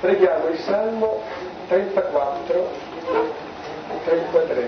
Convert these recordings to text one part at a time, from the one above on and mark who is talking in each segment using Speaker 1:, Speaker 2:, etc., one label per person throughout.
Speaker 1: Preghiamo il Salmo 34 e 33.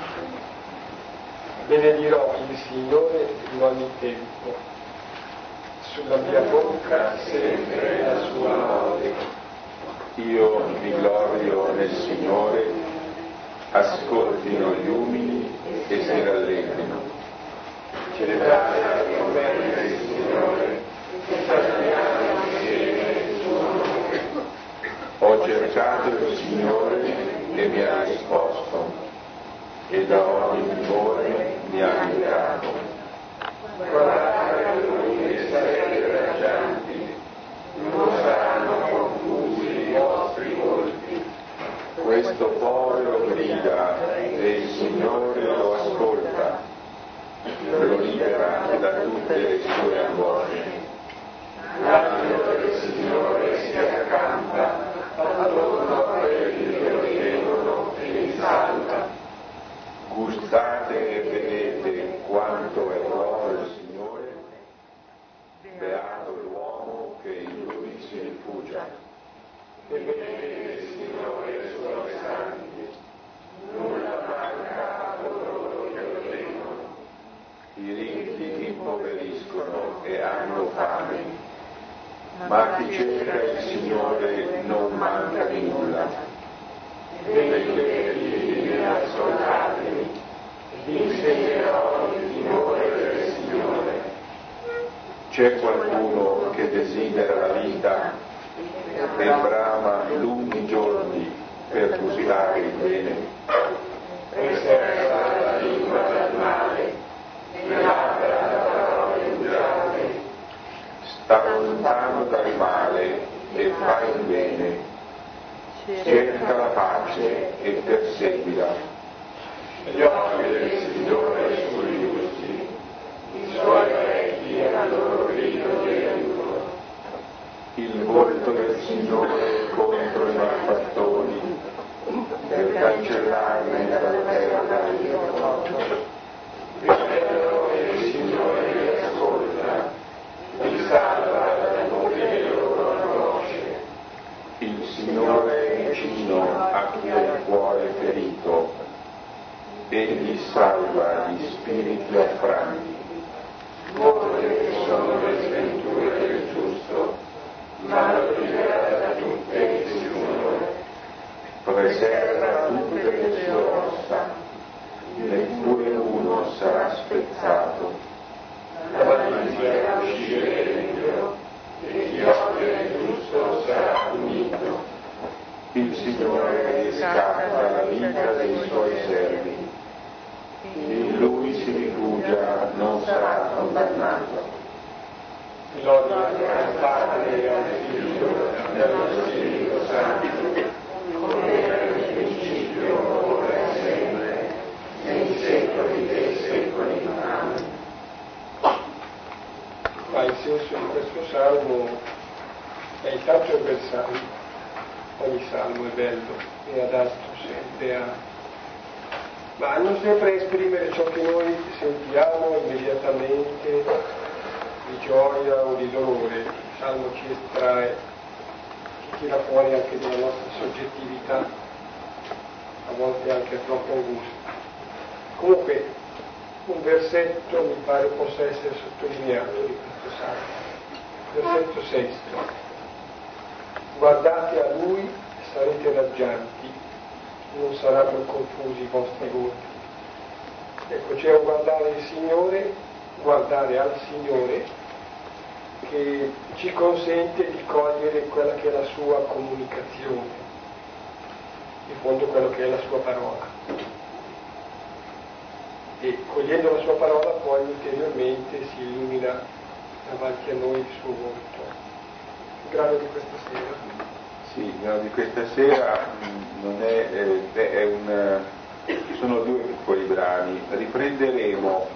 Speaker 1: Benedirò il Signore in ogni tempo, sulla mia bocca sempre la sua lode.
Speaker 2: Io mi glorio nel Signore, ascoltino gli umili e si rallegrino.
Speaker 1: Celebrate con me il Signore, esaltiamo insieme il suo nome.
Speaker 2: Ho cercato il Signore e mi ha risposto, e da ogni timore mi ha aiutato.
Speaker 1: Guardate a lui che sarete raggianti, non saranno confusi i vostri volti.
Speaker 2: Questo povero grida e il Signore lo ascolta, lo libera da tutte le sue angosce.
Speaker 1: L'angelo del Signore si accampa attorno a quelli che lo temono e li salva.
Speaker 2: Gustate e vedete quanto è buono il Signore, beato l'uomo che in lui si rifugia.
Speaker 1: E vedete il Signore e i suoi santi, nulla manca a coloro che lo temono.
Speaker 2: I ricchi impoveriscono e hanno fame, ma chi cerca il Signore non manca di nulla.
Speaker 1: Venite, ascoltatemi, vi insegnerò il timore del Signore.
Speaker 2: C'è qualcuno che desidera la vita e brama lunghi giorni per gustare il bene.
Speaker 1: Preserva la lingua dal male, le labbra da parole usate.
Speaker 2: Sta lontano dal male e fa il bene. Cerca la pace e perseguila.
Speaker 1: Gli occhi del Signore sui giusti, i suoi orecchi al loro grido di aiuto.
Speaker 2: Il volto del Signore contro i malfattori, per cancellarli dalla terra il ricordo.
Speaker 1: Vedono che il Signore li ascolta, li salva da tutte le loro angosce.
Speaker 2: Il Signore è vicino a chi ha il cuore ferito, egli salva gli spiriti affranti.
Speaker 1: Molte sono le sventure del giusto, ma lo libera da tutte il Signore.
Speaker 2: Preserva tutte le sue ossa, neppure uno sarà spezzato.
Speaker 1: La malizia uscire dentro, e chi odia il giusto sarà punito.
Speaker 2: Il Signore riscatta la vita dei suoi servi, in lui si rifugia, non sarà condannato.
Speaker 1: Gloria al Padre e al Figlio e allo Spirito Santo, come era nel principio, ora e sempre, nei secoli dei secoli. Amen. Ma il senso di questo salmo è intanto è un bel salmo, ogni salmo è bello e adatto sempre ma non sempre esprimere ciò che noi sentiamo immediatamente di gioia o di dolore. Il salmo ci estrae, ci tira fuori anche della nostra soggettività, a volte anche troppo angustia. Comunque un versetto mi pare possa essere sottolineato di questo salmo. Versetto 6. Guardate a Lui, sarete raggianti, non saranno confusi i vostri volti. Ecco, c'è un guardare il Signore, guardare al Signore, che ci consente di cogliere quella che è la sua comunicazione, in fondo quello che è la sua parola. E cogliendo la sua parola poi ulteriormente si illumina davanti a noi il suo volto. Il grano di questa sera.
Speaker 2: Sì, il grano di questa sera non ci sono due piccoli brani. Riprenderemo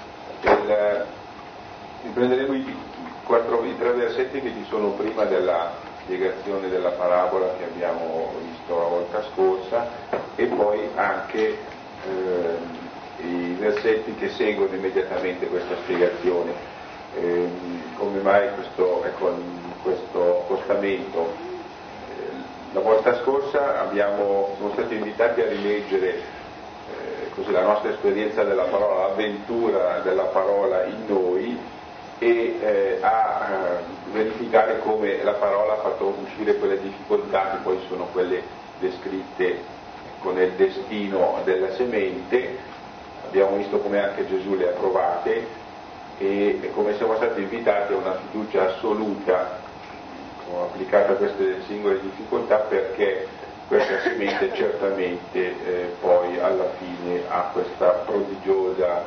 Speaker 2: i tre versetti che ci sono prima della spiegazione della parabola che abbiamo visto la volta scorsa e poi anche i versetti che seguono immediatamente questa spiegazione. Come mai questo accostamento? volta scorsa siamo stati invitati a rileggere così la nostra esperienza della parola, l'avventura della parola in noi e a verificare come la parola ha fatto uscire quelle difficoltà che poi sono quelle descritte con il destino della semente. Abbiamo visto come anche Gesù le ha provate e come siamo stati invitati a una fiducia assoluta applicata a queste singole difficoltà, perché questa semente certamente poi alla fine ha questa prodigiosa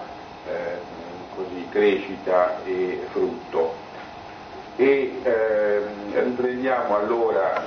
Speaker 2: crescita e frutto. E riprendiamo allora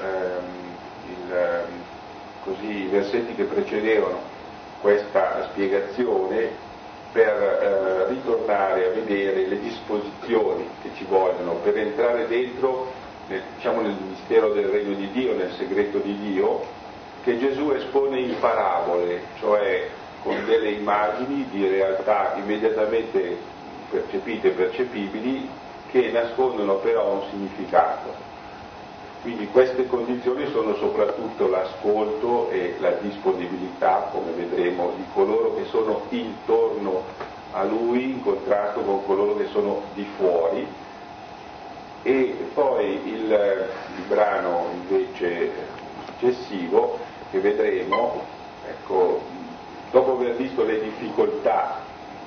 Speaker 2: i versetti che precedevano questa spiegazione per ritornare a vedere le disposizioni che ci vogliono per entrare dentro nel mistero del regno di Dio, nel segreto di Dio, che Gesù espone in parabole, cioè con delle immagini di realtà immediatamente percepite e percepibili, che nascondono però un significato. Quindi queste condizioni sono soprattutto l'ascolto e la disponibilità, come vedremo, di coloro che sono intorno a Lui in contrasto con coloro che sono di fuori. E poi il brano invece successivo che vedremo, dopo aver visto le difficoltà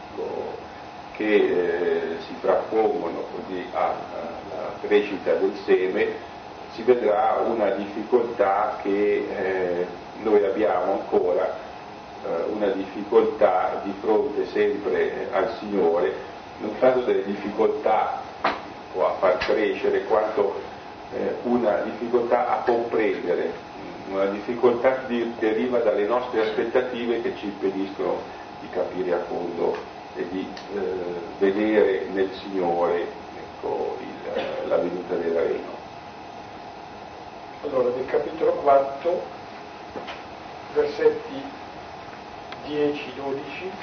Speaker 2: che si frappongono così alla crescita del seme, si vedrà una difficoltà che noi abbiamo ancora, una difficoltà di fronte sempre al Signore, non tanto delle difficoltà a far crescere quanto una difficoltà a comprendere, una difficoltà che deriva dalle nostre aspettative che ci impediscono di capire a fondo e di vedere nel Signore la venuta del Regno.
Speaker 1: Allora, nel capitolo 4, versetti 10, 12,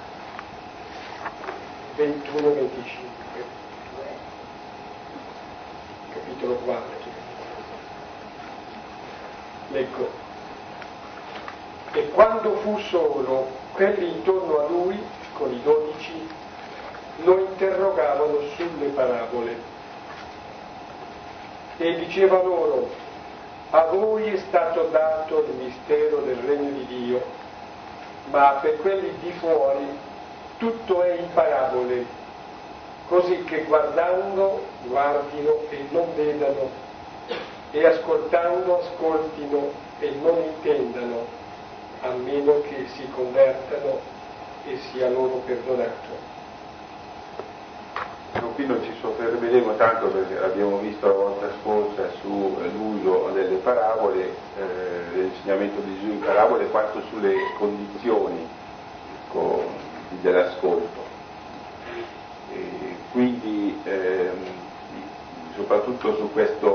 Speaker 1: 21 e 25. Capitolo 4. Leggo. E quando fu solo, quelli intorno a lui, con i 12, lo interrogavano sulle parabole. E diceva loro: a voi è stato dato il mistero del regno di Dio, ma per quelli di fuori tutto è in parabole, così che guardando guardino e non vedano, e ascoltando ascoltino e non intendano, a meno che si convertano e sia loro perdonato.
Speaker 2: Qui non ci soffermeremo tanto perché l'abbiamo visto la volta scorsa sull'uso delle parabole, l'insegnamento di Gesù in parabole, quanto sulle condizioni dell'ascolto. Quindi soprattutto su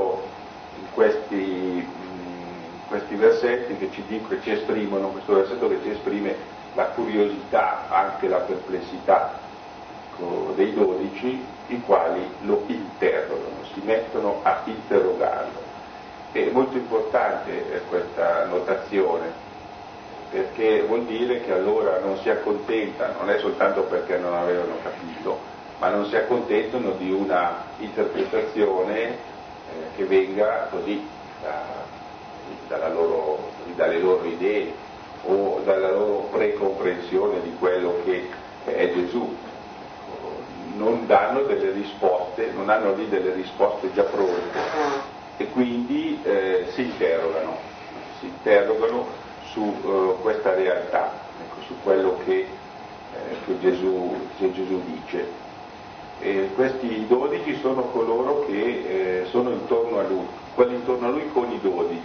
Speaker 2: questi versetti che ci esprimono, questo versetto che ci esprime la curiosità, anche la perplessità dei 12, i quali lo interrogano, si mettono a interrogarlo. È molto importante questa notazione, perché vuol dire che allora non si accontentano, non è soltanto perché non avevano capito, ma non si accontentano di una interpretazione che venga così dalle loro idee o dalla loro precomprensione di quello che è Gesù. Non danno delle risposte, non hanno lì delle risposte già pronte e quindi si interrogano su questa realtà, su quello che Gesù dice. E questi 12 sono coloro che sono intorno a lui, quelli intorno a lui con i 12.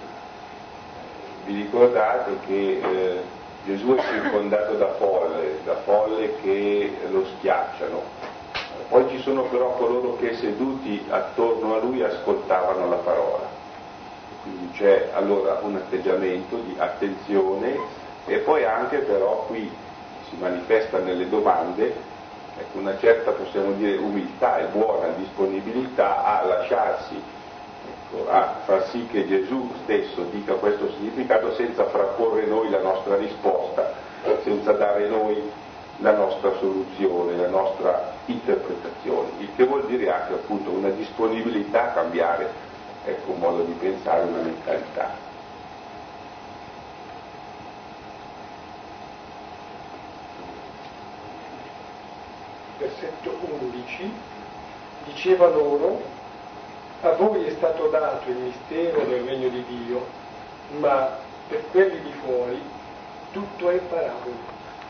Speaker 2: Vi ricordate che Gesù è circondato da folle che lo schiacciano. Poi ci sono però coloro che seduti attorno a lui ascoltavano la parola. Quindi c'è allora un atteggiamento di attenzione e poi anche però qui si manifesta nelle domande una certa, possiamo dire, umiltà e buona disponibilità a lasciarsi a far sì che Gesù stesso dica questo significato senza frapporre noi la nostra risposta, senza dare noi la nostra soluzione, la nostra interpretazione, il che vuol dire anche appunto una disponibilità a cambiare, ecco, un modo di pensare, una mentalità.
Speaker 1: Versetto 11, diceva loro: a voi è stato dato il mistero del regno di Dio, ma per quelli di fuori tutto è parabola.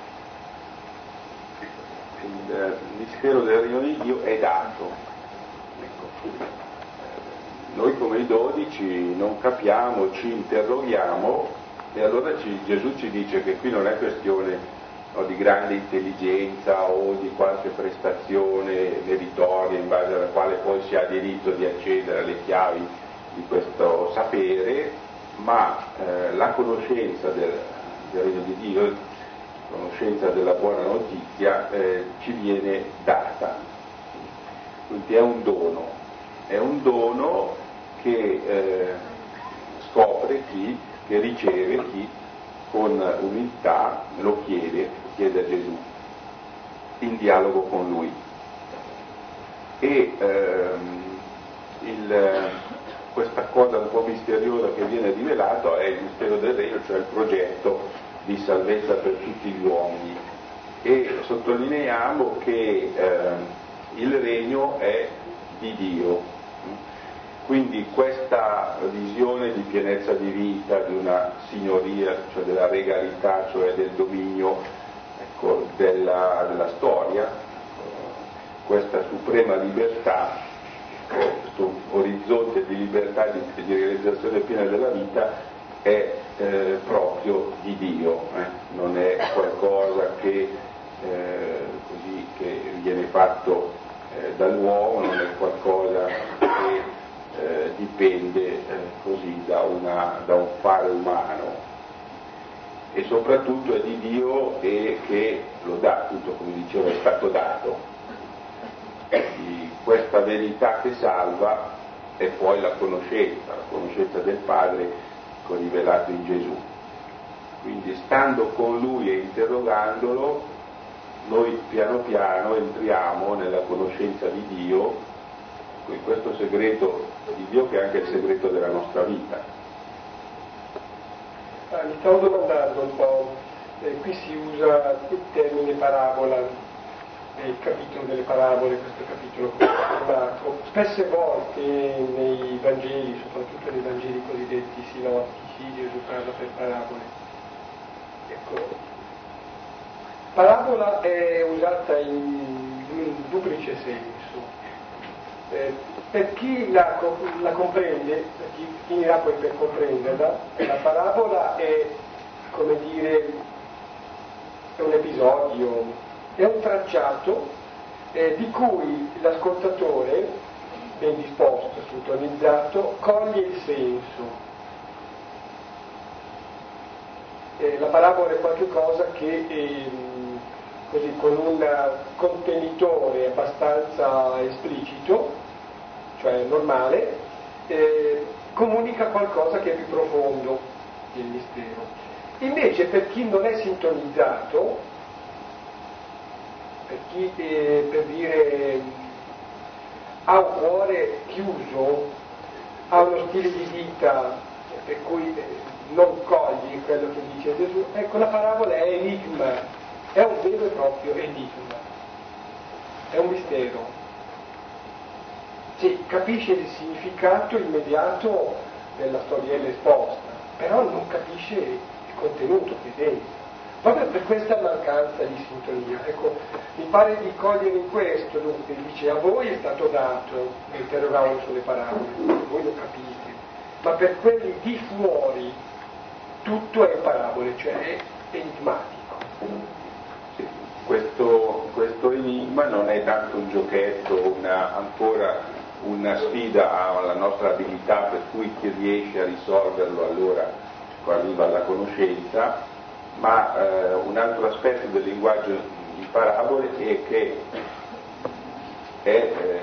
Speaker 2: Il mistero del regno di Dio è dato. Ecco. Noi come i 12 non capiamo, ci interroghiamo e allora Gesù ci dice che qui non è questione di grande intelligenza o di qualche prestazione meritoria in base alla quale poi si ha diritto di accedere alle chiavi di questo sapere, ma la conoscenza del regno di Dio, la conoscenza della buona notizia ci viene data. Quindi è un dono che scopre chi, che riceve chi con umiltà lo chiede a Gesù, in dialogo con lui. E questa cosa un po' misteriosa che viene rivelato è il mistero del regno, cioè il progetto di salvezza per tutti gli uomini. E sottolineiamo che il regno è di Dio. Quindi questa visione di pienezza di vita, di una signoria, cioè della regalità, cioè del dominio, ecco, della storia, questa suprema libertà, questo orizzonte di libertà e di realizzazione piena della vita è proprio di Dio, non è qualcosa che viene fatto dall'uomo, non è qualcosa che dipende così da un fare umano, e soprattutto è di Dio e che lo dà, tutto come dicevo è stato dato. Di questa verità che salva è poi la conoscenza del Padre rivelato in Gesù. Quindi stando con Lui e interrogandolo, noi piano piano entriamo nella conoscenza di Dio, in questo segreto di Dio che è anche il segreto della nostra vita.
Speaker 1: Mi stavo domandando un po', qui si usa il termine parabola, il capitolo delle parabole, questo capitolo chiamato, spesse volte nei Vangeli, soprattutto nei Vangeli cosiddetti sinottici, Gesù parla per parabole. Ecco, parabola è usata in un duplice senso. Per chi la comprende, per chi finirà poi per comprenderla, la parabola è, come dire, è un episodio, è un tracciato di cui l'ascoltatore, ben disposto, sintonizzato, coglie il senso. La parabola è qualcosa che così con un contenitore abbastanza esplicito, cioè normale, comunica qualcosa che è più profondo del mistero. Invece per chi non è sintonizzato, per chi per dire ha un cuore chiuso, ha uno stile di vita per cui non coglie quello che dice Gesù, ecco, la parabola è enigma, è un vero e proprio enigma, è un mistero. Sì, capisce il significato immediato della storiella esposta, però non capisce il contenuto qui dentro, proprio per questa mancanza di sintonia. Ecco, mi pare di cogliere in questo, dunque, dice: a voi è stato dato, interrogavano sulle parabole, voi lo capite, ma per quelli di fuori tutto è parabole, cioè è enigmatico.
Speaker 2: Sì, questo enigma non è tanto un giochetto, ancora una sfida alla nostra abilità, per cui chi riesce a risolverlo allora arriva alla conoscenza, ma un altro aspetto del linguaggio di parabole è che è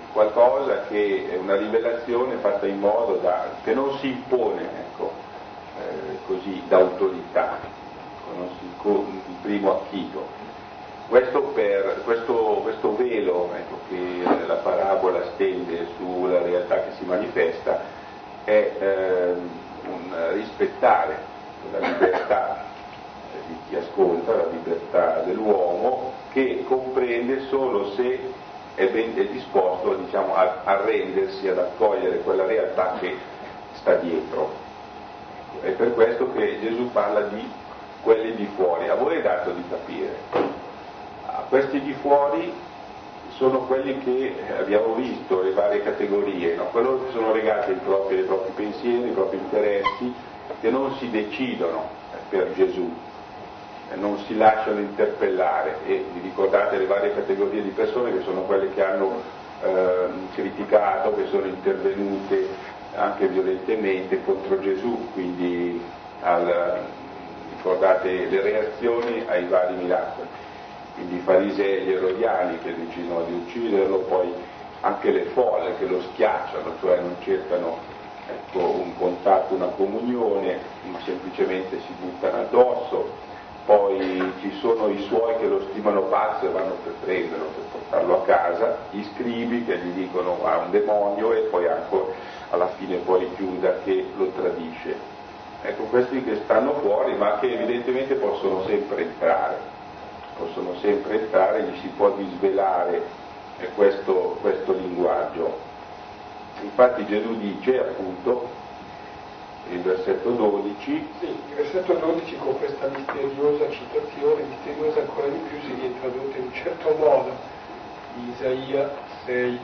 Speaker 2: qualcosa che è una rivelazione fatta in modo che non si impone, ecco, così d'autorità, non si il primo acchito. Questo velo, ecco, che la parabola stende sulla realtà che si manifesta è un rispettare la libertà di chi ascolta, la libertà dell'uomo, che comprende solo se è disposto, diciamo, a arrendersi, ad accogliere quella realtà che sta dietro. È per questo che Gesù parla di quelli di fuori. A voi è dato di capire. Questi di fuori sono quelli che abbiamo visto, le varie categorie, no? Quelli che sono legati ai propri pensieri, ai propri interessi, che non si decidono per Gesù, non si lasciano interpellare. E vi ricordate le varie categorie di persone che sono quelle che hanno criticato, che sono intervenute anche violentemente contro Gesù, quindi ricordate le reazioni ai vari miracoli. Quindi i farisei e gli erodiani che decidono di ucciderlo, poi anche le folle che lo schiacciano, cioè non cercano, ecco, un contatto, una comunione, semplicemente si buttano addosso. Poi ci sono i suoi che lo stimano pazzo e vanno per prenderlo, per portarlo a casa, gli scribi che gli dicono ha un demonio, e poi anche alla fine poi Giuda che lo tradisce. Ecco, questi che stanno fuori, ma che evidentemente possono sempre entrare, gli si può disvelare questo linguaggio. Infatti Gesù dice, appunto, il versetto 12.
Speaker 1: Sì, il versetto 12 con questa misteriosa citazione, misteriosa ancora di più, si viene tradotta in un certo modo, di Isaia 6,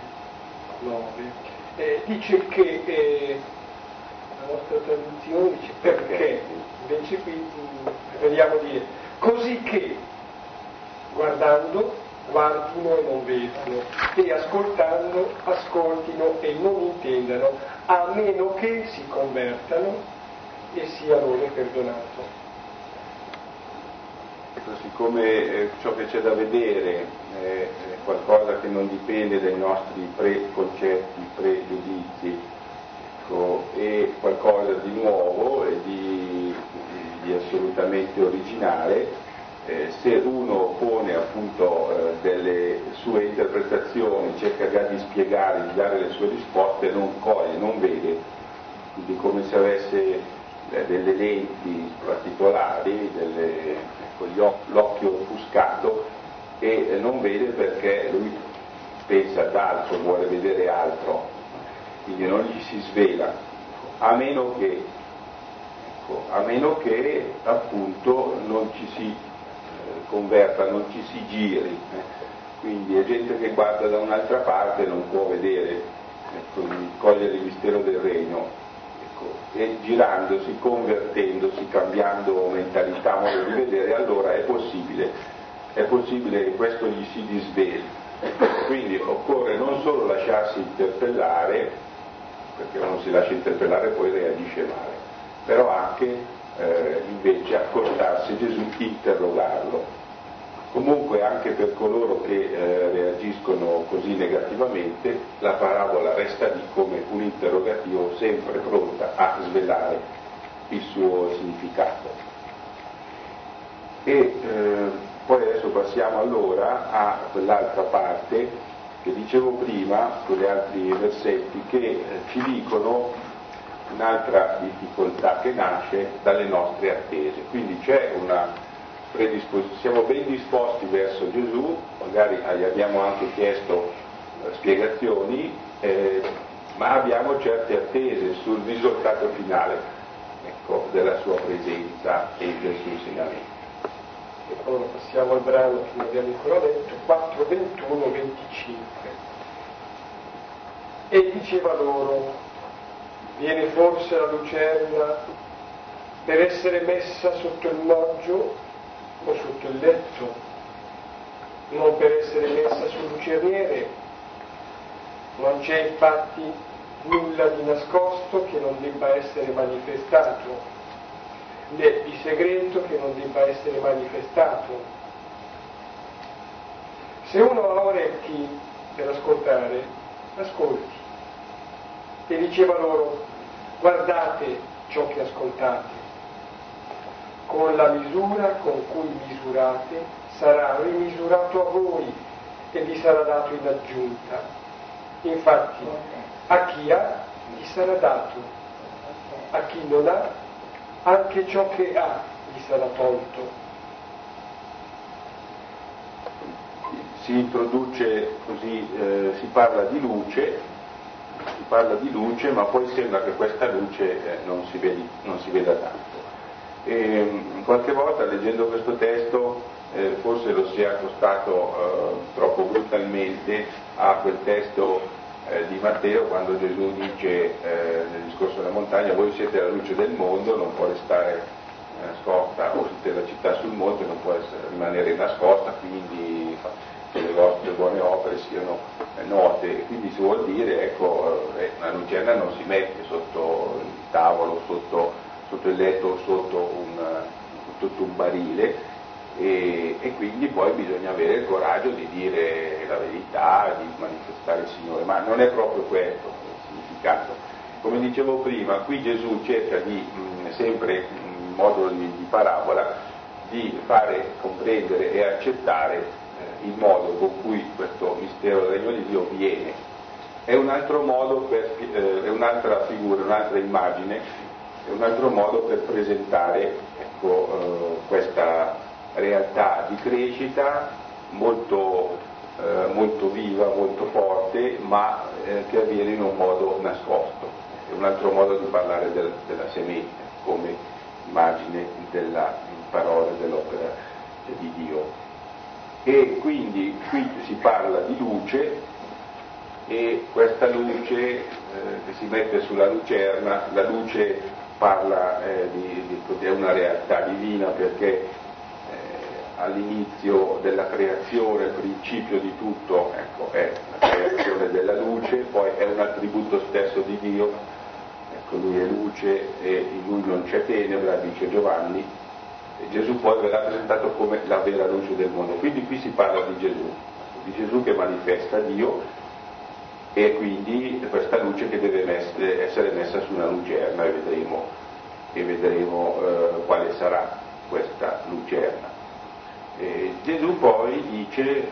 Speaker 1: 9. Dice che la nostra traduzione dice perché, invece qui preferiamo dire così che guardando guardino e non vedano, e ascoltando ascoltino e non intendano, a meno che si convertano e sia loro perdonato.
Speaker 2: Siccome ciò che c'è da vedere è qualcosa che non dipende dai nostri preconcetti, pregiudizi, ecco, è qualcosa di nuovo e di assolutamente originale, se uno pone appunto delle sue interpretazioni, cerca già di spiegare, di dare le sue risposte, non coglie, non vede, quindi come se avesse delle lenti particolari, l'occhio offuscato, e non vede perché lui pensa ad altro, vuole vedere altro, quindi non gli si svela, a meno che appunto non ci si converta, non ci si giri, quindi è gente che guarda da un'altra parte, non può vedere, cogliere il mistero del regno, e girandosi, convertendosi, cambiando mentalità, modo di vedere, allora è possibile che questo gli si disveli. Quindi occorre non solo lasciarsi interpellare, perché uno si lascia interpellare e poi reagisce male, però anche invece accostarsi a Gesù, interrogarlo. Comunque anche per coloro che reagiscono così negativamente, la parabola resta lì come un interrogativo sempre pronta a svelare il suo significato. E poi adesso passiamo allora a quell'altra parte che dicevo prima, con gli altri versetti, che ci dicono un'altra difficoltà che nasce dalle nostre attese. Quindi c'è una siamo ben disposti verso Gesù, magari gli abbiamo anche chiesto spiegazioni, ma abbiamo certe attese sul risultato finale, ecco, della sua presenza e del suo insegnamento.
Speaker 1: E poi passiamo al brano che non abbiamo ancora letto, 4, 21, 25. E diceva loro: viene forse la lucerna per essere messa sotto il moggio o sotto il letto, non per essere messa sul lucerniere? Non c'è infatti nulla di nascosto che non debba essere manifestato, né di segreto che non debba essere manifestato. Se uno ha orecchi per ascoltare, ascolti. E diceva loro: guardate ciò che ascoltate, con la misura con cui misurate sarà rimisurato a voi e vi sarà dato in aggiunta. Infatti, a chi ha gli sarà dato, a chi non ha anche ciò che ha gli sarà tolto.
Speaker 2: Si introduce così, si parla di luce, ma poi sembra che questa luce non si veda tanto. E qualche volta leggendo questo testo forse lo si è accostato troppo brutalmente a quel testo di Matteo, quando Gesù dice nel discorso della montagna: voi siete la luce del mondo, non può restare nascosta, o siete la città sul monte, non può rimanere nascosta, quindi che le vostre buone opere siano note. Quindi si vuol dire, ecco, una lucerna non si mette sotto il tavolo, sotto il letto o sotto un barile, e quindi poi bisogna avere il coraggio di dire la verità, di manifestare il Signore, ma non è proprio questo il significato. Come dicevo prima, qui Gesù cerca di, sempre in modo di parabola, di fare comprendere e accettare il modo con cui questo mistero del Regno di Dio viene. È un altro modo è un'altra figura, un'altra immagine, è un altro modo per presentare, ecco, questa realtà di crescita molto viva, molto forte, ma che avviene in un modo nascosto. È un altro modo di parlare della semente come immagine della parola, dell'opera di Dio. E quindi qui si parla di luce, e questa luce che si mette sulla lucerna, la luce parla di una realtà divina, perché all'inizio della creazione, il principio di tutto, ecco, è la creazione della luce, poi è un attributo stesso di Dio, ecco, lui è luce e in lui non c'è tenebra, dice Giovanni, e Gesù poi verrà presentato come la vera luce del mondo. Quindi qui si parla di Gesù che manifesta Dio, e quindi questa luce che deve essere messa su una lucerna, e vedremo quale sarà questa lucerna. Gesù poi dice,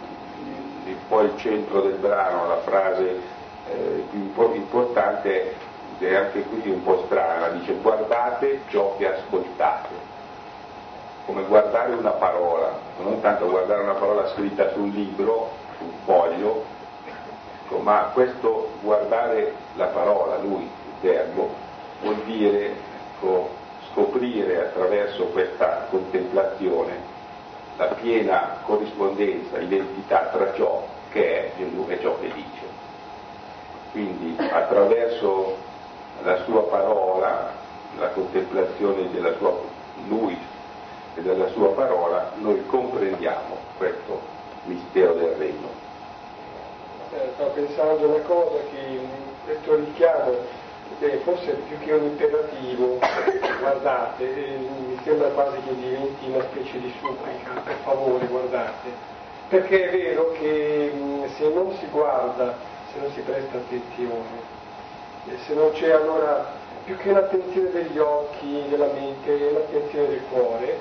Speaker 2: poi il centro del brano, la frase più importante, è anche qui un po' strana, dice: guardate ciò che ascoltate, come guardare una parola, non tanto guardare una parola scritta su un libro, su un foglio, ecco, ma questo guardare la parola, lui, il verbo, vuol dire, ecco, scoprire attraverso questa contemplazione la piena corrispondenza, identità tra ciò che è Gesù e ciò che dice. Quindi attraverso la sua parola, la contemplazione della sua lui e della sua parola, noi comprendiamo questo mistero del Regno.
Speaker 1: Stavo pensando una cosa, che questo richiamo forse più che un imperativo, guardate, mi sembra quasi che diventi una specie di supplica: per favore guardate, perché è vero che se non si guarda, se non si presta attenzione, se non c'è, allora, più che un'attenzione degli occhi, della mente, un'attenzione del cuore,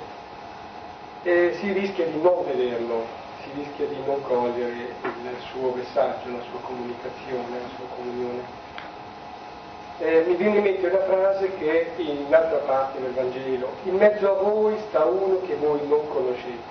Speaker 1: si rischia di non vederlo, si rischia di non cogliere il suo messaggio, la sua comunicazione, la sua comunione. Mi viene in mente una frase che è in un'altra parte del Vangelo: in mezzo a voi sta uno che voi non conoscete.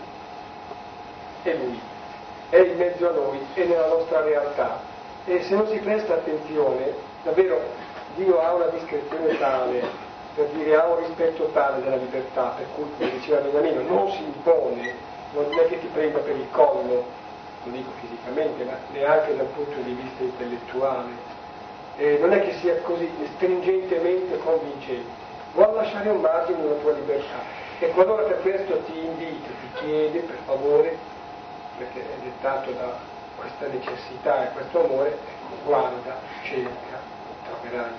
Speaker 1: È lui, è in mezzo a noi, è nella nostra realtà, e se non si presta attenzione, davvero Dio ha una discrezione tale, per dire, ha un rispetto tale della libertà, per cui, come diceva Beniamino, non si impone, non è che ti prenda per il collo, non dico fisicamente, ma neanche dal punto di vista intellettuale. Non è che sia così stringentemente convincente, vuol lasciare un margine alla tua libertà. E qualora per questo ti invita, ti chiede, per favore, perché è dettato da questa necessità e questo amore, ecco, guarda, cerca, troverai.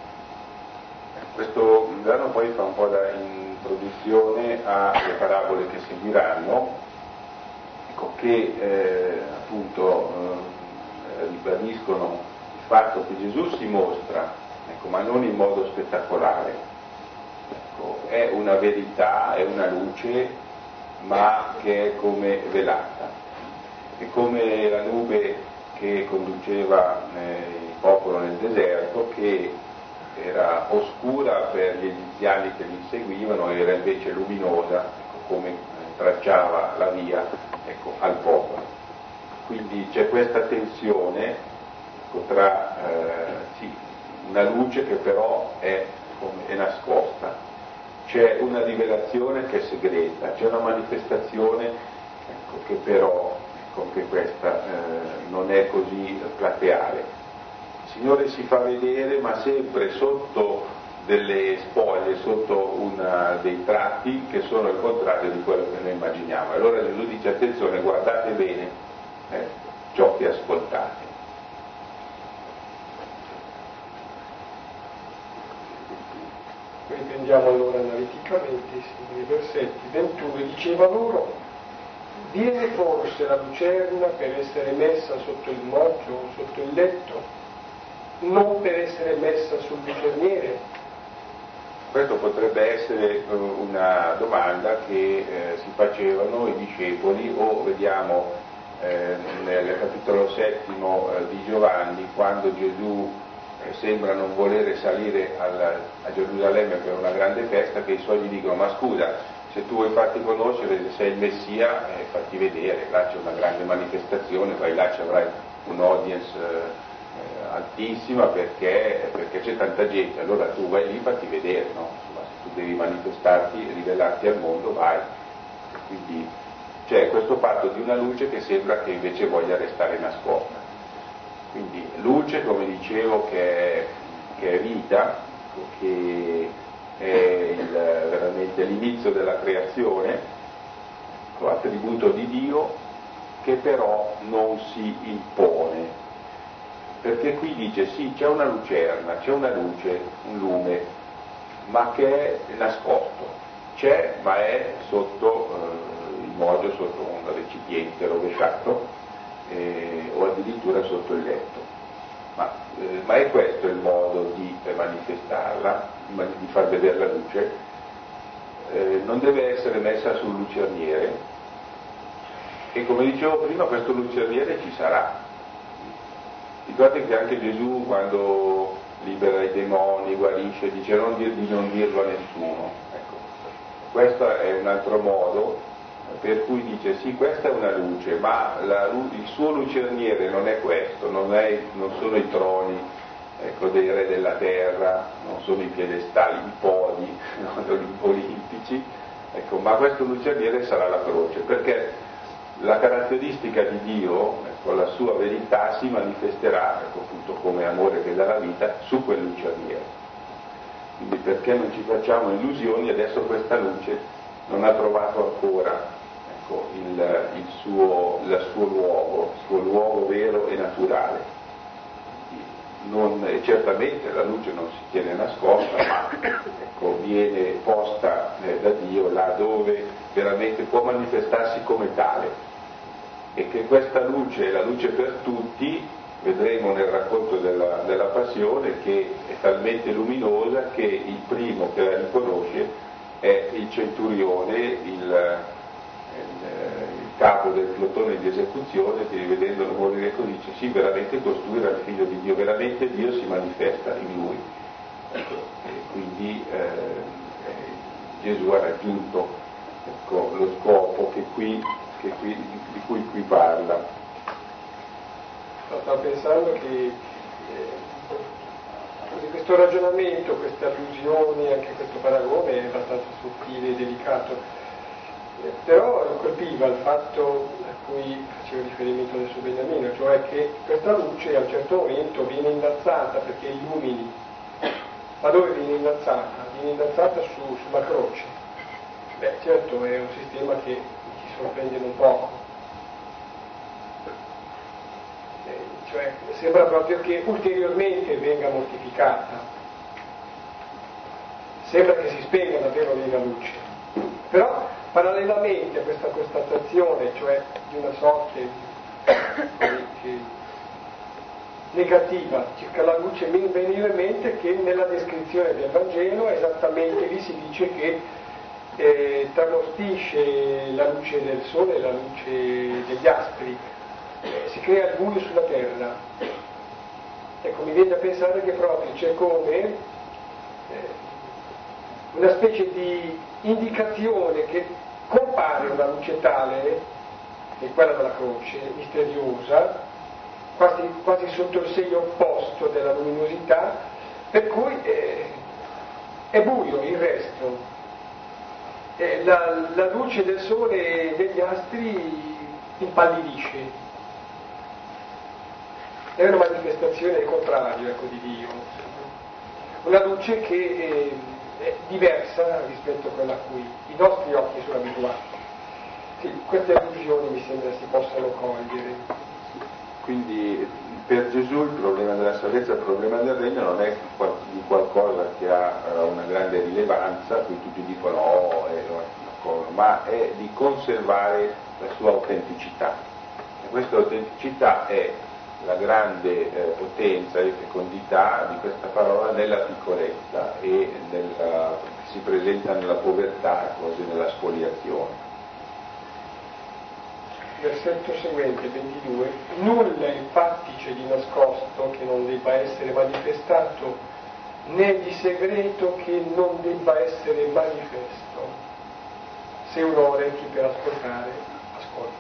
Speaker 2: Questo brano poi fa un po' da introduzione alle parabole che seguiranno, ecco, che appunto ribadiscono il fatto che Gesù si mostra, ecco, ma non in modo spettacolare, ecco, è una verità, è una luce, ma che è come velata, è come la nube che conduceva il popolo nel deserto, che era oscura per gli egiziani che li seguivano, era invece luminosa, ecco, come tracciava la via, ecco, al popolo. Quindi c'è questa tensione, ecco, tra sì, una luce che però è nascosta, c'è una rivelazione che è segreta, c'è una manifestazione, ecco, che però, ecco, che questa non è così plateale. Il Signore si fa vedere, ma sempre sotto delle spoglie, sotto dei tratti che sono il contrario di quello che noi immaginiamo. Allora Gesù dice: attenzione, guardate bene ciò che ascoltate.
Speaker 1: Riprendiamo allora analiticamente i singoli versetti. 21 diceva loro: viene forse la lucerna per essere messa sotto il moggio o sotto il letto, non per essere messa sul lucerniere?
Speaker 2: Questo potrebbe essere una domanda che si facevano i discepoli, o vediamo nel capitolo 7 di Giovanni, quando Gesù sembra non volere salire a Gerusalemme per una grande festa, che i suoi gli dicono: ma scusa, se tu vuoi farti conoscere, se sei il Messia, fatti vedere, là c'è una grande manifestazione, vai là, ci avrai un'audience altissima, perché c'è tanta gente, allora tu vai lì, fatti vedere, no? Insomma, se tu devi manifestarti, rivelarti al mondo, vai. Quindi c'è questo fatto di una luce che sembra che invece voglia restare nascosta. Quindi luce, come dicevo, che è vita, che è veramente l'inizio della creazione, attributo di Dio, che però non si impone. Perché qui dice: sì, c'è una lucerna, c'è una luce, un lume, ma che è nascosto, c'è, ma è sotto il moggio, sotto un recipiente rovesciato, o addirittura sotto il letto. Ma è questo il modo di manifestarla, di far vedere la luce. Non deve essere messa sul lucerniere, e come dicevo prima, questo lucerniere ci sarà. Ricordate che anche Gesù, quando libera i demoni, guarisce, dice di non dirlo a nessuno. Ecco, questo è un altro modo per cui dice: sì, questa è una luce, ma il suo lucerniere non è questo, non sono i troni, ecco, dei re della terra, non sono i piedestali, i podi, no, olimpici, ecco, ma questo lucerniere sarà la croce, perché la caratteristica di Dio, ecco, la sua verità si manifesterà, ecco, appunto, come amore che dà la vita, su quel lucerniere. Quindi perché non ci facciamo illusioni, adesso questa luce non ha trovato ancora, ecco, il suo luogo vero e naturale. E certamente la luce non si tiene nascosta, ma ecco, viene posta da Dio là dove veramente può manifestarsi come tale, e che questa luce è la luce per tutti. Vedremo nel racconto della Passione che è talmente luminosa che il primo che la riconosce è il centurione, il capo del plotone di esecuzione, che vedendolo morire così dice: sì, veramente costui era il figlio di Dio, veramente Dio si manifesta in lui. Ecco, e quindi Gesù ha raggiunto, ecco, lo scopo di cui qui parla.
Speaker 1: Stavo pensando che questo ragionamento, queste allusioni, anche questo paragone è abbastanza sottile e delicato, però colpiva il fatto a cui faceva riferimento adesso Beniamino, cioè che questa luce a un certo momento viene innalzata perché illumini. Ma dove viene innalzata? Viene innalzata sulla croce. Beh, certo, è un sistema che ci sorprende non poco. Cioè, sembra proprio che ulteriormente venga mortificata, sembra che si spenga davvero lì la luce, però parallelamente a questa constatazione, cioè di una sorte che negativa circa la luce mi veniva in mente che nella descrizione del Vangelo esattamente lì si dice che tramortisce la luce del sole e la luce degli astri, si crea il buio sulla terra. Ecco, mi viene da pensare che proprio c'è come una specie di indicazione che compare una luce tale, che è quella della croce, misteriosa, quasi sotto il segno opposto della luminosità, per cui è buio il resto. La luce del sole e degli astri impallidisce. È una manifestazione al contrario, ecco, di Dio. Una luce che è diversa rispetto a quella a cui i nostri occhi sono abituati. Sì, queste allusioni mi sembra si possano cogliere.
Speaker 2: Quindi per Gesù il problema della salvezza, il problema del regno non è di qualcosa che ha una grande rilevanza, cui tutti dicono ma è di conservare la sua autenticità. E questa autenticità è la grande potenza e fecondità di questa parola nella piccolezza e si presenta nella povertà, quasi nella spoliazione.
Speaker 1: Versetto seguente, 22. Nulla infatti c'è di nascosto che non debba essere manifestato, né di segreto che non debba essere manifesto. Se uno ha orecchi per ascoltare, ascolti.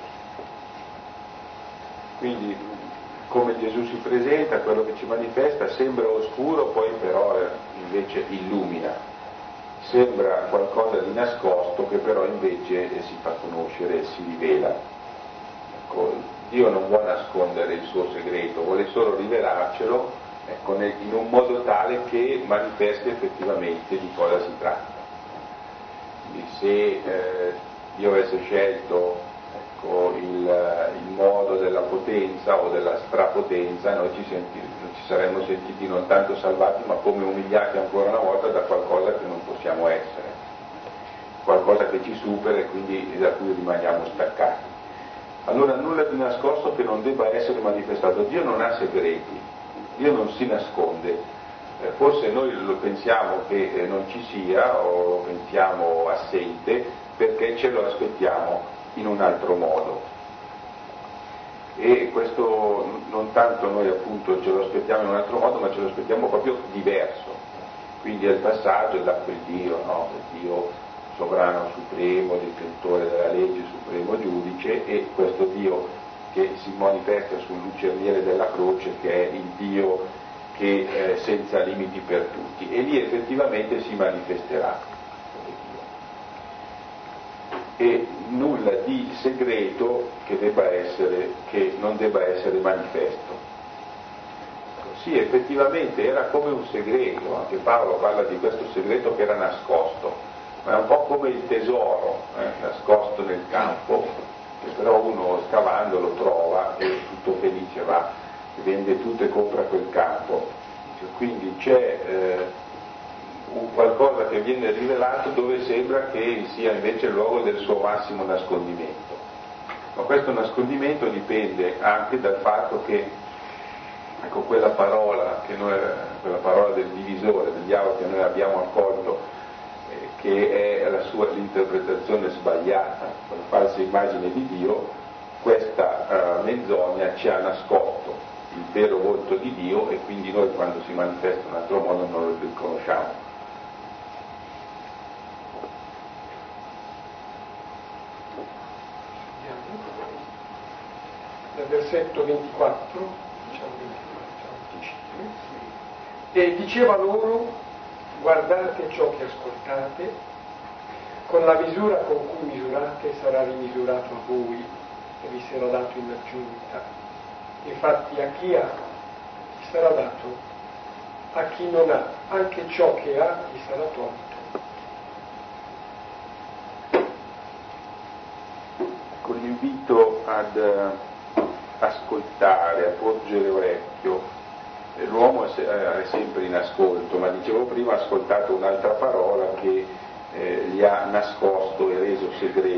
Speaker 2: Quindi, come Gesù si presenta, quello che ci manifesta sembra oscuro, poi però invece illumina. Sembra qualcosa di nascosto che però invece si fa conoscere e si rivela. Dio non vuole nascondere il suo segreto, vuole solo rivelarcelo, in un modo tale che manifesti effettivamente di cosa si tratta. Quindi se Dio avesse scelto il modo della potenza o della strapotenza, noi ci saremmo sentiti non tanto salvati ma come umiliati ancora una volta da qualcosa che non possiamo essere, qualcosa che ci supera e quindi da cui rimaniamo staccati. Allora nulla di nascosto che non debba essere manifestato. Dio non ha segreti, Dio non si nasconde. Forse noi lo pensiamo che non ci sia o lo pensiamo assente perché ce lo aspettiamo in un altro modo. E questo non tanto noi appunto ce lo aspettiamo in un altro modo, ma ce lo aspettiamo proprio diverso. Quindi è il passaggio da quel Dio, no? Quel Dio sovrano supremo, detentore della legge, supremo giudice, e questo Dio che si manifesta sul lucerniere della croce, che è il Dio che è senza limiti per tutti, e lì effettivamente si manifesterà. E nulla di segreto che non debba essere manifesto. Sì, effettivamente era come un segreto, anche Paolo parla di questo segreto che era nascosto, ma è un po' come il tesoro nascosto nel campo, che però uno scavando lo trova e tutto felice va, vende tutto e compra quel campo. Quindi c'è un qualcosa che viene rivelato dove sembra che sia invece il luogo del suo massimo nascondimento. Ma questo nascondimento dipende anche dal fatto che quella parola del divisore, del diavolo che noi abbiamo accolto, che è l'interpretazione sbagliata, la falsa immagine di Dio, questa menzogna ci ha nascosto il vero volto di Dio e quindi noi quando si manifesta in un altro modo non lo riconosciamo.
Speaker 1: Dal versetto 24, diciamo 25, e diceva loro: guardate ciò che ascoltate, con la misura con cui misurate sarà rimisurato a voi e vi sarà dato in aggiunta. Infatti a chi ha gli sarà dato, a chi non ha anche ciò che ha gli sarà tolto.
Speaker 2: Con l'invito ad ascoltare, a porgere orecchio. L'uomo è sempre in ascolto, ma dicevo prima ha ascoltato un'altra parola che gli ha nascosto e reso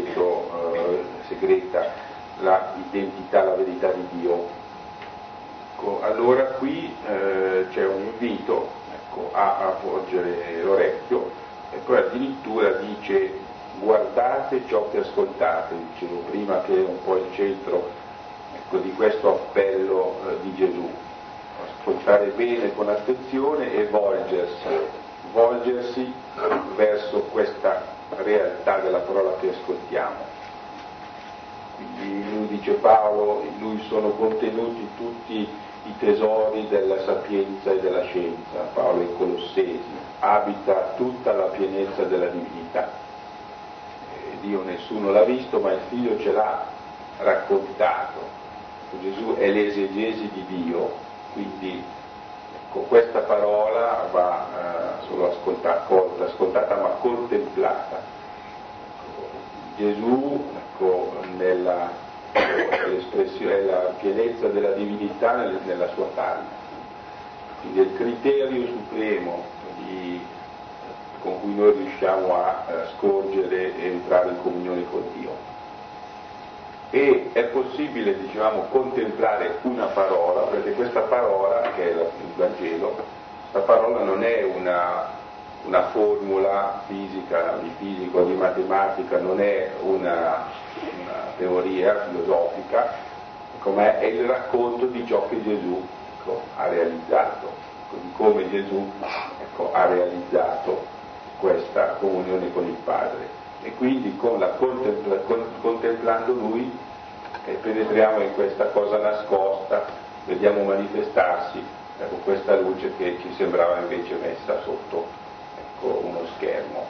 Speaker 2: segreta l'identità, la verità di Dio. Ecco, allora qui c'è un invito, ecco, a volgere l'orecchio, e poi addirittura dice: guardate ciò che ascoltate, dicevo prima, che è un po' il centro, ecco, di questo appello di Gesù. Ascoltare bene con attenzione e volgersi verso questa realtà della parola che ascoltiamo. Quindi lui, dice Paolo, in lui sono contenuti tutti i tesori della sapienza e della scienza. Paolo ai Colossesi: abita tutta la pienezza della divinità. Dio nessuno l'ha visto, ma il Figlio ce l'ha raccontato. Gesù è l'esegesi di Dio, quindi ecco, questa parola va solo ascoltata ma contemplata. Gesù, ecco, nell'espressione, la pienezza della divinità nella sua carne. Quindi è il criterio supremo con cui noi riusciamo a scorgere e entrare in comunione con Dio. E è possibile, dicevamo, contemplare una parola, perché questa parola, che è il Vangelo, questa parola non è una formula fisica, di fisica o di matematica, non è una teoria filosofica, è il racconto di ciò che Gesù, ecco, ha realizzato, di come Gesù, ecco, ha realizzato questa comunione con il Padre. E quindi contemplando Lui penetriamo in questa cosa nascosta, vediamo manifestarsi, ecco, questa luce che ci sembrava invece messa sotto, ecco, uno schermo.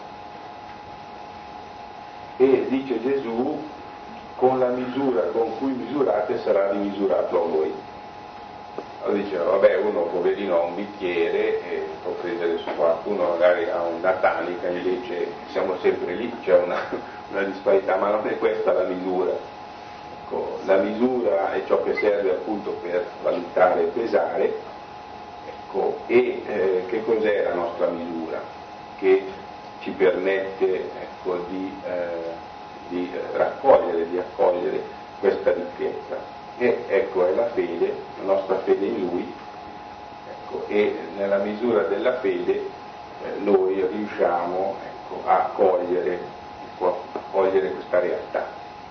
Speaker 2: E dice Gesù: con la misura con cui misurate sarà rimisurato a voi. Allora diceva, vabbè, uno poverino ha un bicchiere e può prendere su qualcuno, magari ha una tanica, invece siamo sempre lì, c'è una disparità, ma non è questa la misura. Ecco, la misura è ciò che serve appunto per valutare e pesare. Ecco, e che cos'è la nostra misura? Che ci permette, ecco, di raccogliere, di accogliere questa ricchezza. E ecco, è la fede, la nostra fede in Lui, ecco, e nella misura della fede noi riusciamo, ecco, a cogliere questa realtà.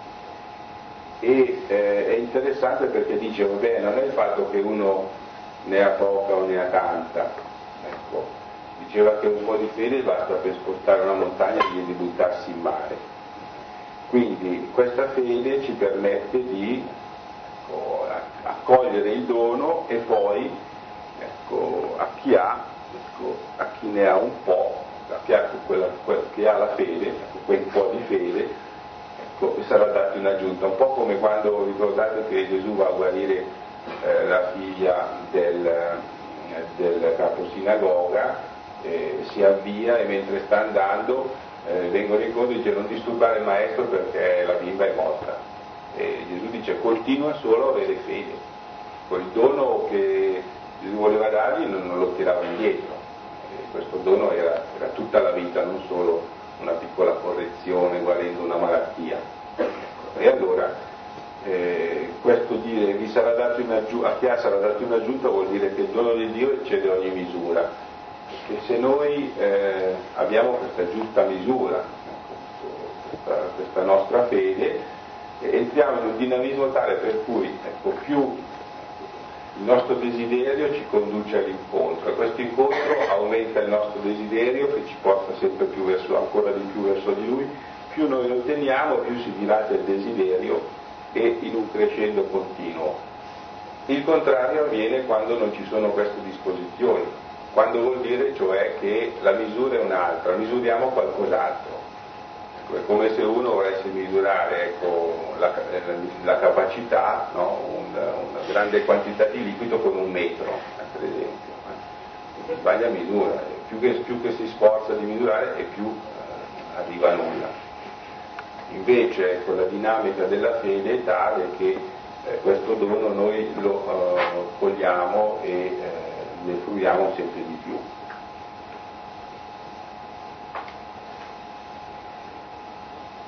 Speaker 2: E è interessante perché dice, vabbè, non è il fatto che uno ne ha poca o ne ha tanta, ecco, diceva che un po' di fede basta per spostare una montagna e di buttarsi in mare. Quindi questa fede ci permette di, ecco, accogliere il dono e poi, ecco, a chi ne ha un po', a chi ha la fede, ecco, quel po' di fede, ecco, sarà dato in aggiunta. Un po' come quando ricordate che Gesù va a guarire la figlia del capo sinagoga, si avvia e mentre sta andando vengono incontro e dice: non disturbare il maestro perché la bimba è morta. E Gesù dice: continua solo a avere fede. Quel dono che Gesù voleva dargli non lo tirava indietro. Questo dono era tutta la vita, non solo una piccola correzione guarendo una malattia. E allora questo dire vi sarà dato a chi sarà dato in aggiunta vuol dire che il dono di Dio eccede ogni misura. Che se noi abbiamo questa giusta misura, questa nostra fede, entriamo in un dinamismo tale per cui, ecco, più il nostro desiderio ci conduce all'incontro, e questo incontro aumenta il nostro desiderio che ci porta sempre più ancora di più verso di Lui, più noi lo otteniamo, più si dilata il desiderio e in un crescendo continuo. Il contrario avviene quando non ci sono queste disposizioni. Quando vuol dire cioè che la misura è un'altra, misuriamo qualcos'altro. Ecco, è come se uno volesse misurare, ecco, la capacità, no? una grande quantità di liquido con un metro, per esempio. Sbaglia misura, più che si sforza di misurare e più arriva a nulla. Invece, ecco, la dinamica della fede è tale che questo dono noi lo cogliamo e ne fruiamo sempre di più.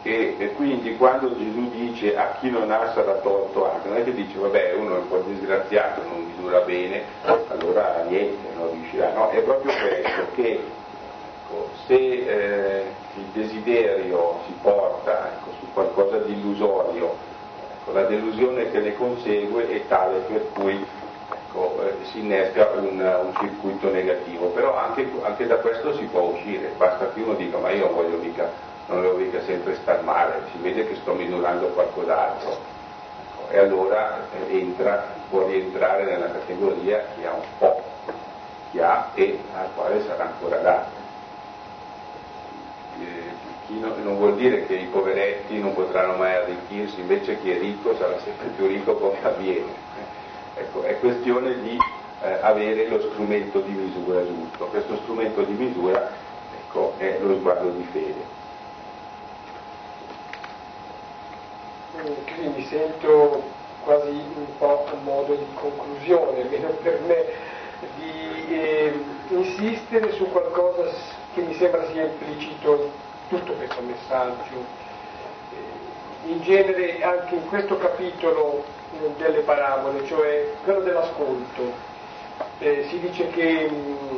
Speaker 2: E quindi quando Gesù dice a chi non ha sarà tolto anche, non è che dice vabbè uno è un po' disgraziato, non misura bene, allora niente, non riuscirà, no, è proprio questo che se il desiderio si porta su qualcosa di illusorio, la delusione che ne consegue è tale per cui si innesca un circuito negativo, però anche da questo si può uscire, basta che uno dica ma io non voglio mica sempre star male, si vede che sto misurando qualcos'altro, e allora può rientrare nella categoria chi ha un po', chi ha e al quale sarà ancora dato. Non vuol dire che i poveretti non potranno mai arricchirsi, invece chi è ricco sarà sempre più ricco come avviene. Ecco, è questione di avere lo strumento di misura giusto. Questo strumento di misura, è lo sguardo di fede.
Speaker 1: Quindi mi sento quasi un po' a modo di conclusione, almeno per me, di insistere su qualcosa che mi sembra sia implicito in tutto questo messaggio. In genere anche in questo capitolo delle parabole, cioè quello dell'ascolto, si dice che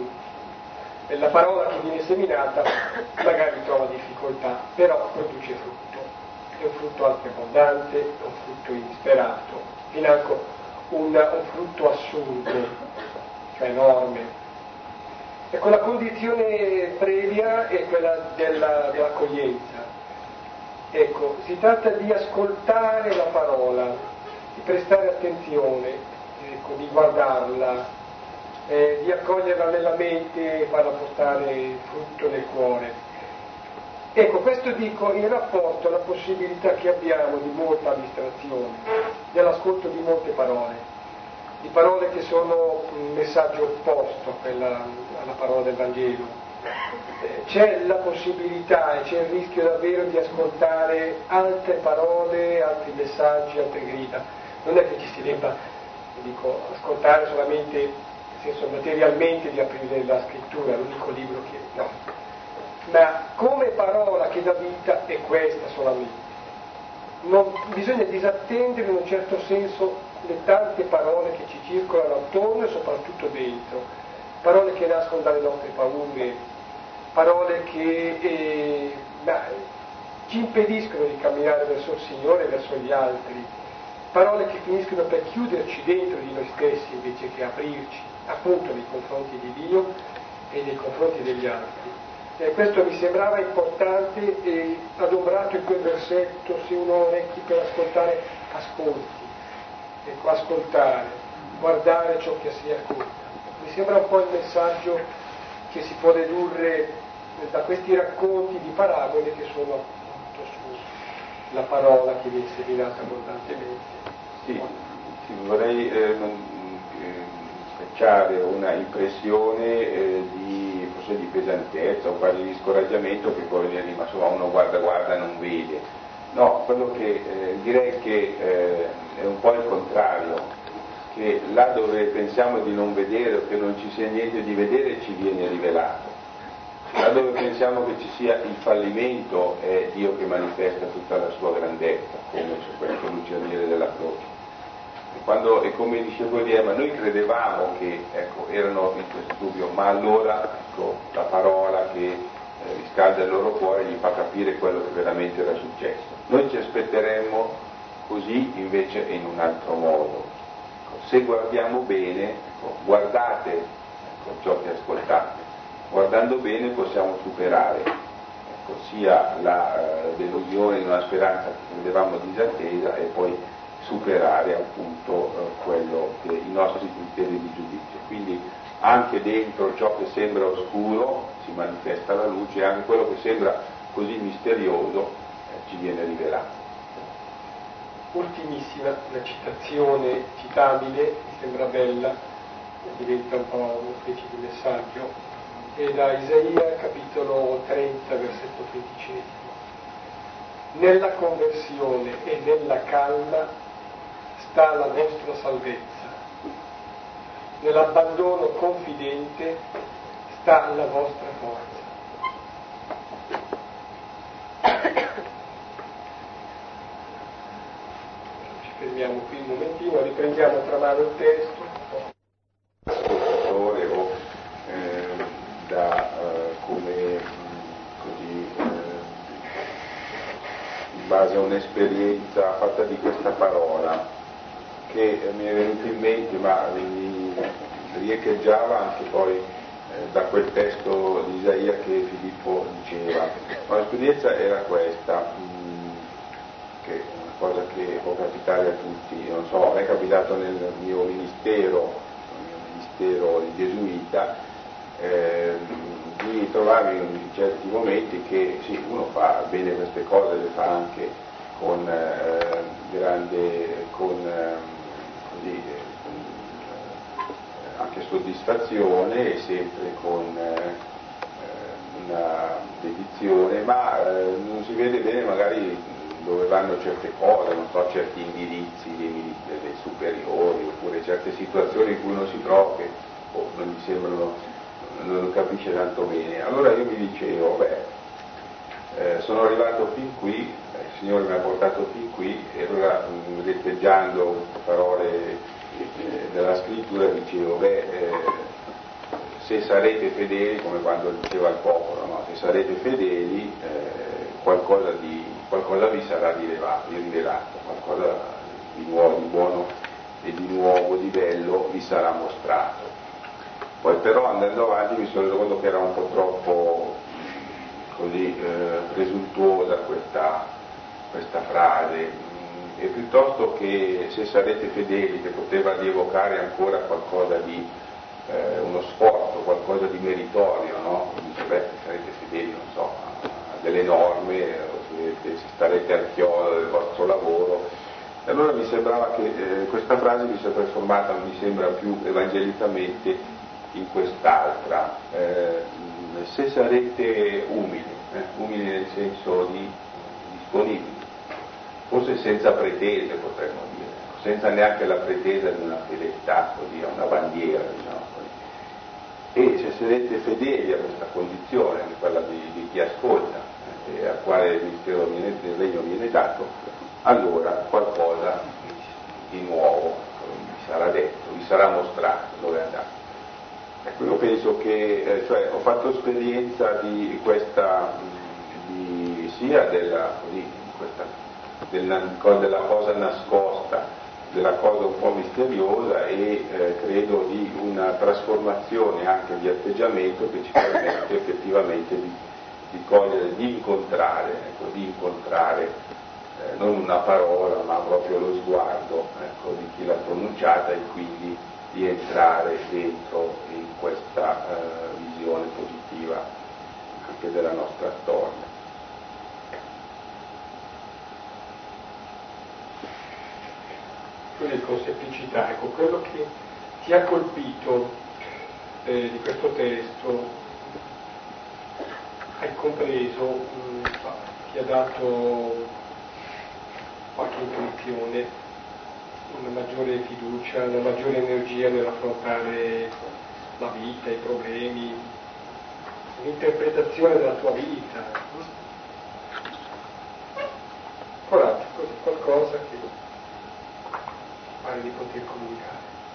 Speaker 1: la parola che viene seminata magari trova difficoltà, però produce frutto. È un frutto anche abbondante, è un frutto insperato, financo un frutto assunto, cioè enorme. Ecco, la condizione previa è quella dell'accoglienza. Ecco, si tratta di ascoltare la parola, di prestare attenzione, ecco, di guardarla, di accoglierla nella mente e farla portare frutto nel cuore. Ecco, questo dico in rapporto alla possibilità che abbiamo di molta distrazione, dell'ascolto di molte parole, di parole che sono un messaggio opposto alla parola del Vangelo. C'è la possibilità e c'è il rischio davvero di ascoltare altre parole, altri messaggi, altre grida. Non è che ci si debba, ascoltare solamente, nel senso materialmente, di aprire la scrittura, l'unico libro che... no. Ma come parola che dà vita è questa solamente. Non bisogna disattendere in un certo senso le tante parole che ci circolano attorno e soprattutto dentro, parole che nascono dalle nostre paure, parole che ci impediscono di camminare verso il Signore e verso gli altri, parole che finiscono per chiuderci dentro di noi stessi invece che aprirci appunto nei confronti di Dio e nei confronti degli altri. Questo mi sembrava importante e adombrato in quel versetto: se uno ha orecchi per ascoltare, ascolti. Ecco, ascoltare, guardare ciò che si ascolta. Mi sembra un po' il messaggio che si può dedurre da questi racconti di parabole che sono appunto sulla parola che viene seminata abbondantemente.
Speaker 2: Sì, vorrei spacciare una impressione forse di pesantezza o quasi di scoraggiamento, che poi viene ma insomma uno guarda e non vede. No, quello che direi che è un po' il contrario, che là dove pensiamo di non vedere o che non ci sia niente di vedere ci viene rivelato. Là dove pensiamo che ci sia il fallimento è Dio che manifesta tutta la sua grandezza, come su questo lucernare della croce. E come i discepoli di Emma, noi credevamo che erano in questo dubbio, ma allora la parola che riscalda il loro cuore gli fa capire quello che veramente era successo. Noi ci aspetteremmo così, invece è in un altro modo. Se guardiamo bene, guardate ciò che ascoltate. Guardando bene possiamo superare sia la delusione di una speranza che credevamo disattesa e poi superare appunto quello che i nostri criteri di giudizio. Quindi anche dentro ciò che sembra oscuro si manifesta la luce, e anche quello che sembra così misterioso ci viene rivelato.
Speaker 1: Ultimissima, una citazione citabile, mi sembra bella, diventa un po' una specie di messaggio, è da Isaia capitolo 30 versetto 13. Nella conversione e nella calma sta la vostra salvezza, nell'abbandono confidente sta la vostra forza. fermiamo qui un momentino, riprendiamo tra mano il testo.
Speaker 2: Ascoltatore o come così in base a un'esperienza fatta di questa parola che mi è venuta in mente, ma mi riecheggiava anche poi da quel testo di Isaia che Filippo diceva. Ma l'esperienza era questa, che è una cosa che può capitare a tutti, non so, a me è capitato nel mio ministero di gesuita, di trovarmi in certi momenti che sì, uno fa bene queste cose, le fa anche con anche soddisfazione e sempre con una dedizione, ma non si vede bene magari dove vanno certe cose, non so, certi indirizzi dei superiori, oppure certe situazioni in cui uno si trova che non gli sembrano, non capisce tanto bene. Allora io mi dicevo, sono arrivato fin qui, il Signore mi ha portato fin qui, e allora riecheggiando parole della scrittura dicevo, se sarete fedeli, come quando diceva il popolo, no? Se sarete fedeli, qualcosa vi sarà rivelato, qualcosa di nuovo, di buono e di nuovo, di bello vi sarà mostrato. Poi però andando avanti mi sono reso conto che era un po' troppo così presuntuosa questa frase, e piuttosto che se sarete fedeli, che poteva rievocare ancora qualcosa di uno sforzo, qualcosa di meritorio, no? Dice, se sarete fedeli, non so, a delle norme, se starete al chiodo del vostro lavoro. E allora mi sembrava che questa frase mi si è trasformata, mi sembra più evangelicamente, in quest'altra. Se sarete umili nel senso di disponibili, forse senza pretese potremmo dire, senza neanche la pretesa di una fedeltà, così, a una bandiera, diciamo così. E se sarete fedeli a questa condizione, quella di chi ascolta, e al quale il mistero del regno viene dato, allora qualcosa di nuovo vi sarà detto, vi sarà mostrato dove andate. Ecco, io penso che ho fatto esperienza di questa, sia della cosa nascosta, della cosa un po' misteriosa, e credo di una trasformazione anche di atteggiamento che ci permette effettivamente di cogliere, di incontrare non una parola ma proprio lo sguardo, di chi l'ha pronunciata, e quindi di entrare dentro in questa visione positiva anche della nostra storia.
Speaker 1: Quindi con semplicità, ecco, quello che ti ha colpito di questo testo, hai compreso, ti ha dato qualche intuizione, una maggiore fiducia, una maggiore energia nell'affrontare la vita, i problemi, un'interpretazione della tua vita. Coraggio, così, qualcosa che pare di poter comunicare.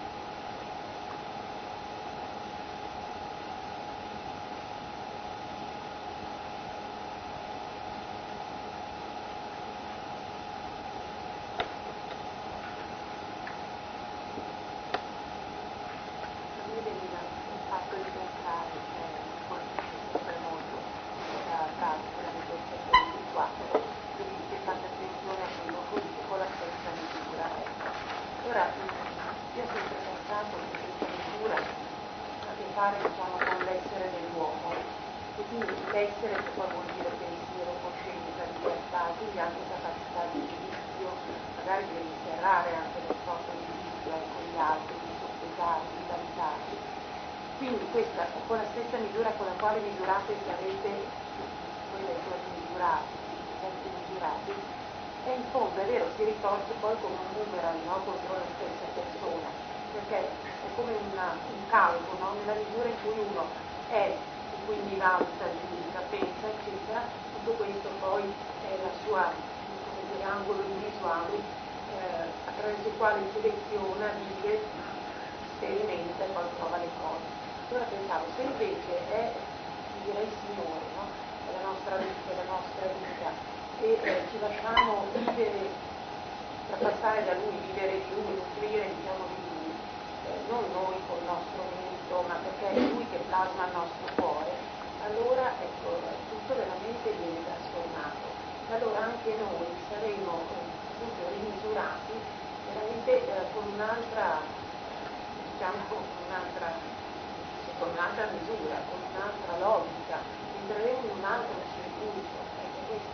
Speaker 3: Quindi questa, con la stessa misura con la quale misurate sarete quelle misurati, e in fondo è vero, si ritorce poi come un boomerang, no? Contro la stessa persona, perché è come un calco, no? Nella misura in cui uno è, e quindi valuta, giudica, pensa, eccetera, tutto questo poi è la sua, come dire, angolo di visuale, attraverso il quale seleziona, vive, sperimenta e poi trova le cose. Allora pensavo, se invece è, direi il Signore, no? È la nostra vita, e ci lasciamo vivere, trapassare da Lui, vivere di Lui, nutrire diciamo di Lui, non noi col nostro mento, ma perché è Lui che plasma il nostro cuore, allora ecco, tutto veramente viene trasformato. Allora anche noi saremo appunto rimisurati veramente con un'altra, diciamo, con un'altra misura, con un'altra logica, entreremo in un altro circuito. Ecco, questo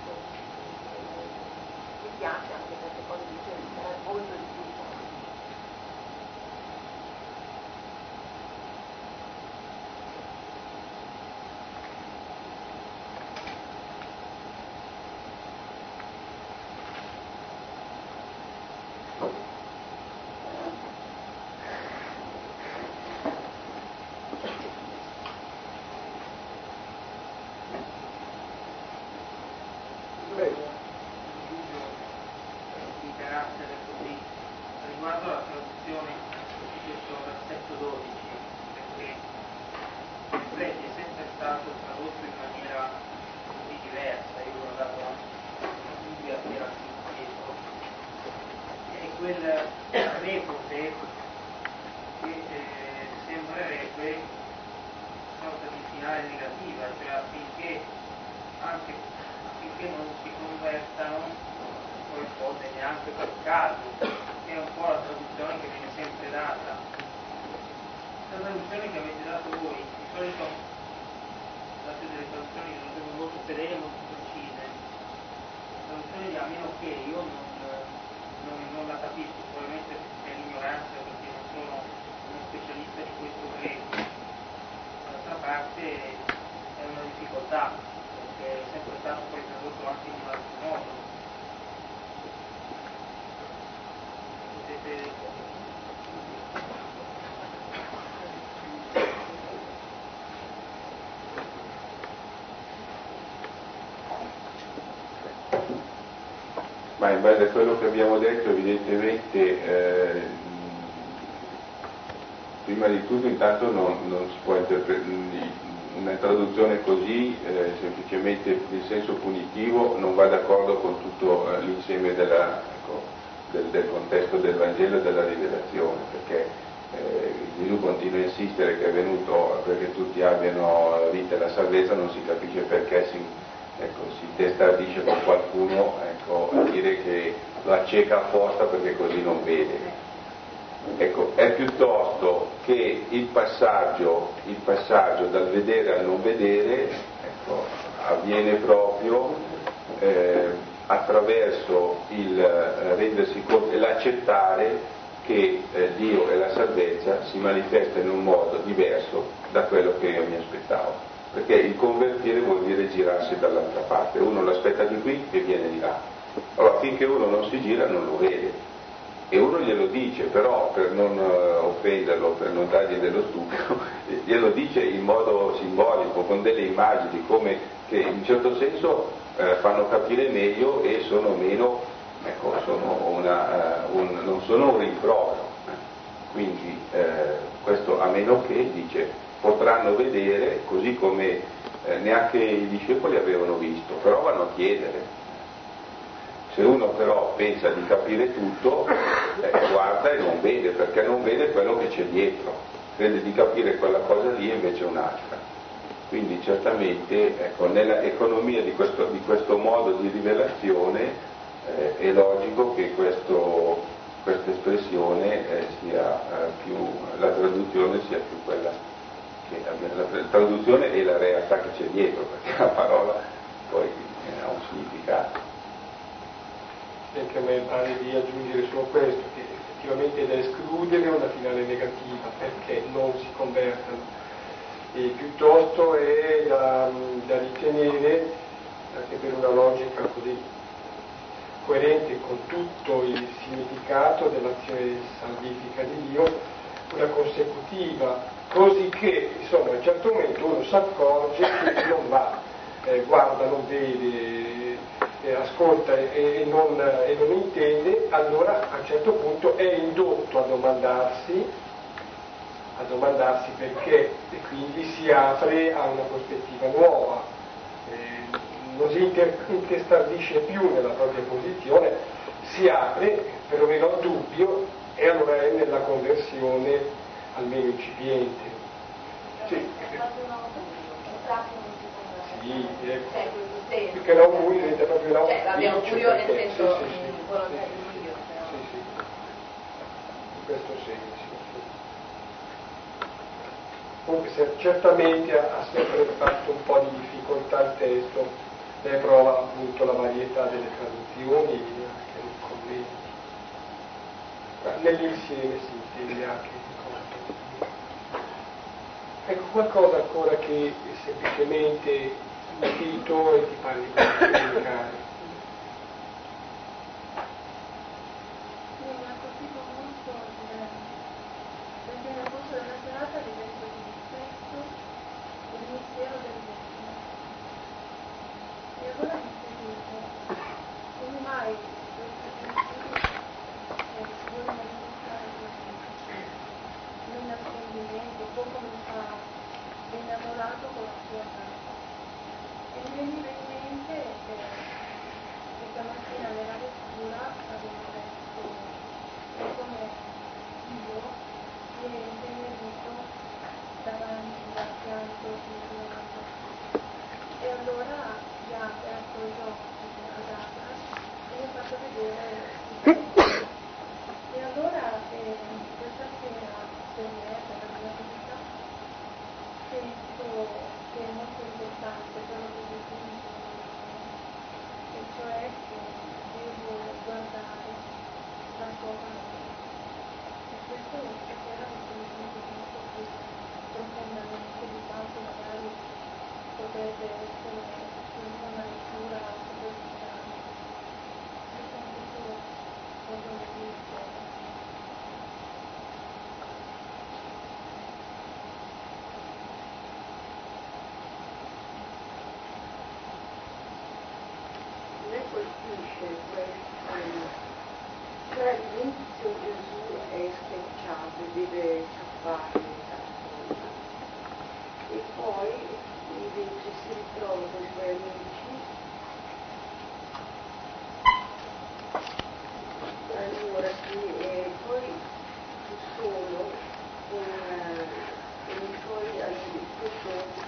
Speaker 3: mi piace, anche perché poi dice molto di più.
Speaker 4: Riguardo alla traduzione di questo versetto 12, perché Efreti è sempre stato tradotto in maniera così diversa, io ho guardato anche la Bibbia che era più dietro, e quel repote che sembrerebbe una sorta di finale negativa, cioè affinché non si convertano poi cose neanche per caso, che è un po' la traduzione che viene sempre data. La traduzione che avete dato voi, di solito date delle traduzioni che non sono molto fedeli, molto precise. La traduzione di a meno che io non la capisco, probabilmente è l'ignoranza perché non sono uno specialista di questo greco. D'altra parte è una difficoltà, perché è sempre stato poi tradotto anche in un altro modo.
Speaker 2: Ma in base a quello che abbiamo detto, evidentemente, prima di tutto intanto non si può una traduzione così, semplicemente in senso punitivo, non va d'accordo con tutto l'insieme del contesto del Vangelo e della rivelazione, perché Gesù continua a insistere che è venuto perché tutti abbiano vita e la salvezza, non si capisce perché si intestardisce con qualcuno a dire che lo acceca apposta perché così non vede. Ecco, è piuttosto che il passaggio dal vedere al non vedere avviene proprio attraverso il rendersi conto e l'accettare che Dio e la salvezza si manifesta in un modo diverso da quello che io mi aspettavo, perché il convertire vuol dire girarsi dall'altra parte, uno lo aspetta di qui e viene di là. Allora finché uno non si gira non lo vede. E uno glielo dice, però per non offenderlo, per non dargli dello stupido, glielo dice in modo simbolico, con delle immagini, come che in un certo senso fanno capire meglio e sono meno, non sono un rimprovero. Quindi questo a meno che, dice, potranno vedere, così come neanche i discepoli avevano visto, però vanno a chiedere. Se uno però pensa di capire tutto, guarda e non vede, perché non vede quello che c'è dietro, crede di capire quella cosa lì e invece un'altra. Quindi certamente nella economia di questo modo di rivelazione è logico che questa espressione sia la traduzione sia più quella che la traduzione e la realtà che c'è dietro, perché la parola poi ha un significato.
Speaker 1: Anche a me pare di aggiungere solo questo, che effettivamente è da escludere una finale negativa perché non si convertano, e piuttosto è da ritenere, anche per una logica così coerente con tutto il significato dell'azione salvifica di Dio, una consecutiva, così che insomma a un certo momento uno si accorge che non va, guarda, non vede, ascolta e non intende, allora a un certo punto è indotto a domandarsi perché, e quindi si apre a una prospettiva nuova, non si intestardisce più nella propria posizione, si apre perlomeno al dubbio, e allora è nella conversione almeno incipiente. Sì, perché l'augurio diventa proprio l'augurio,
Speaker 5: nel senso volontario di Dio, però.
Speaker 1: Sì, in questo senso. Comunque certamente ha sempre fatto un po' di difficoltà il testo, ne prova appunto la varietà delle traduzioni e anche nei commenti. Nell'insieme si intende anche il conto. Ecco qualcosa ancora che semplicemente capito e ti pare di comunicare.
Speaker 6: Mi ha colpito molto perché nel corso della serata ho detto di spesso il mistero del mondo. E allora mi chiedevo come mai questo mistero si vuole manifestare così, nell'apprendimento, come lo fa l'innamorato con la sua casa. E mi veniva in mente che stamattina nella lettura avevo letto come Dio viene intenerito davanti al pianto di Leonardo. E allora gli ha aperto gli occhi a Agata e gli ha fatto vedere il pianto. E allora questa sera per me, per la mia vita, penso che è molto importante quello che dice e cioè che devo guardare la sua parola. E questo stasera mi sono sentito molto più profondamente di quanto magari potrebbe essere una lettura superficiale. Ho sentito cosa mi dice.
Speaker 7: Colpisce questo, cioè all'inizio Gesù è schiacciato e deve scappare da sola e poi invece si ritrova con i suoi amici, allora sì, e poi solo con i suoi amici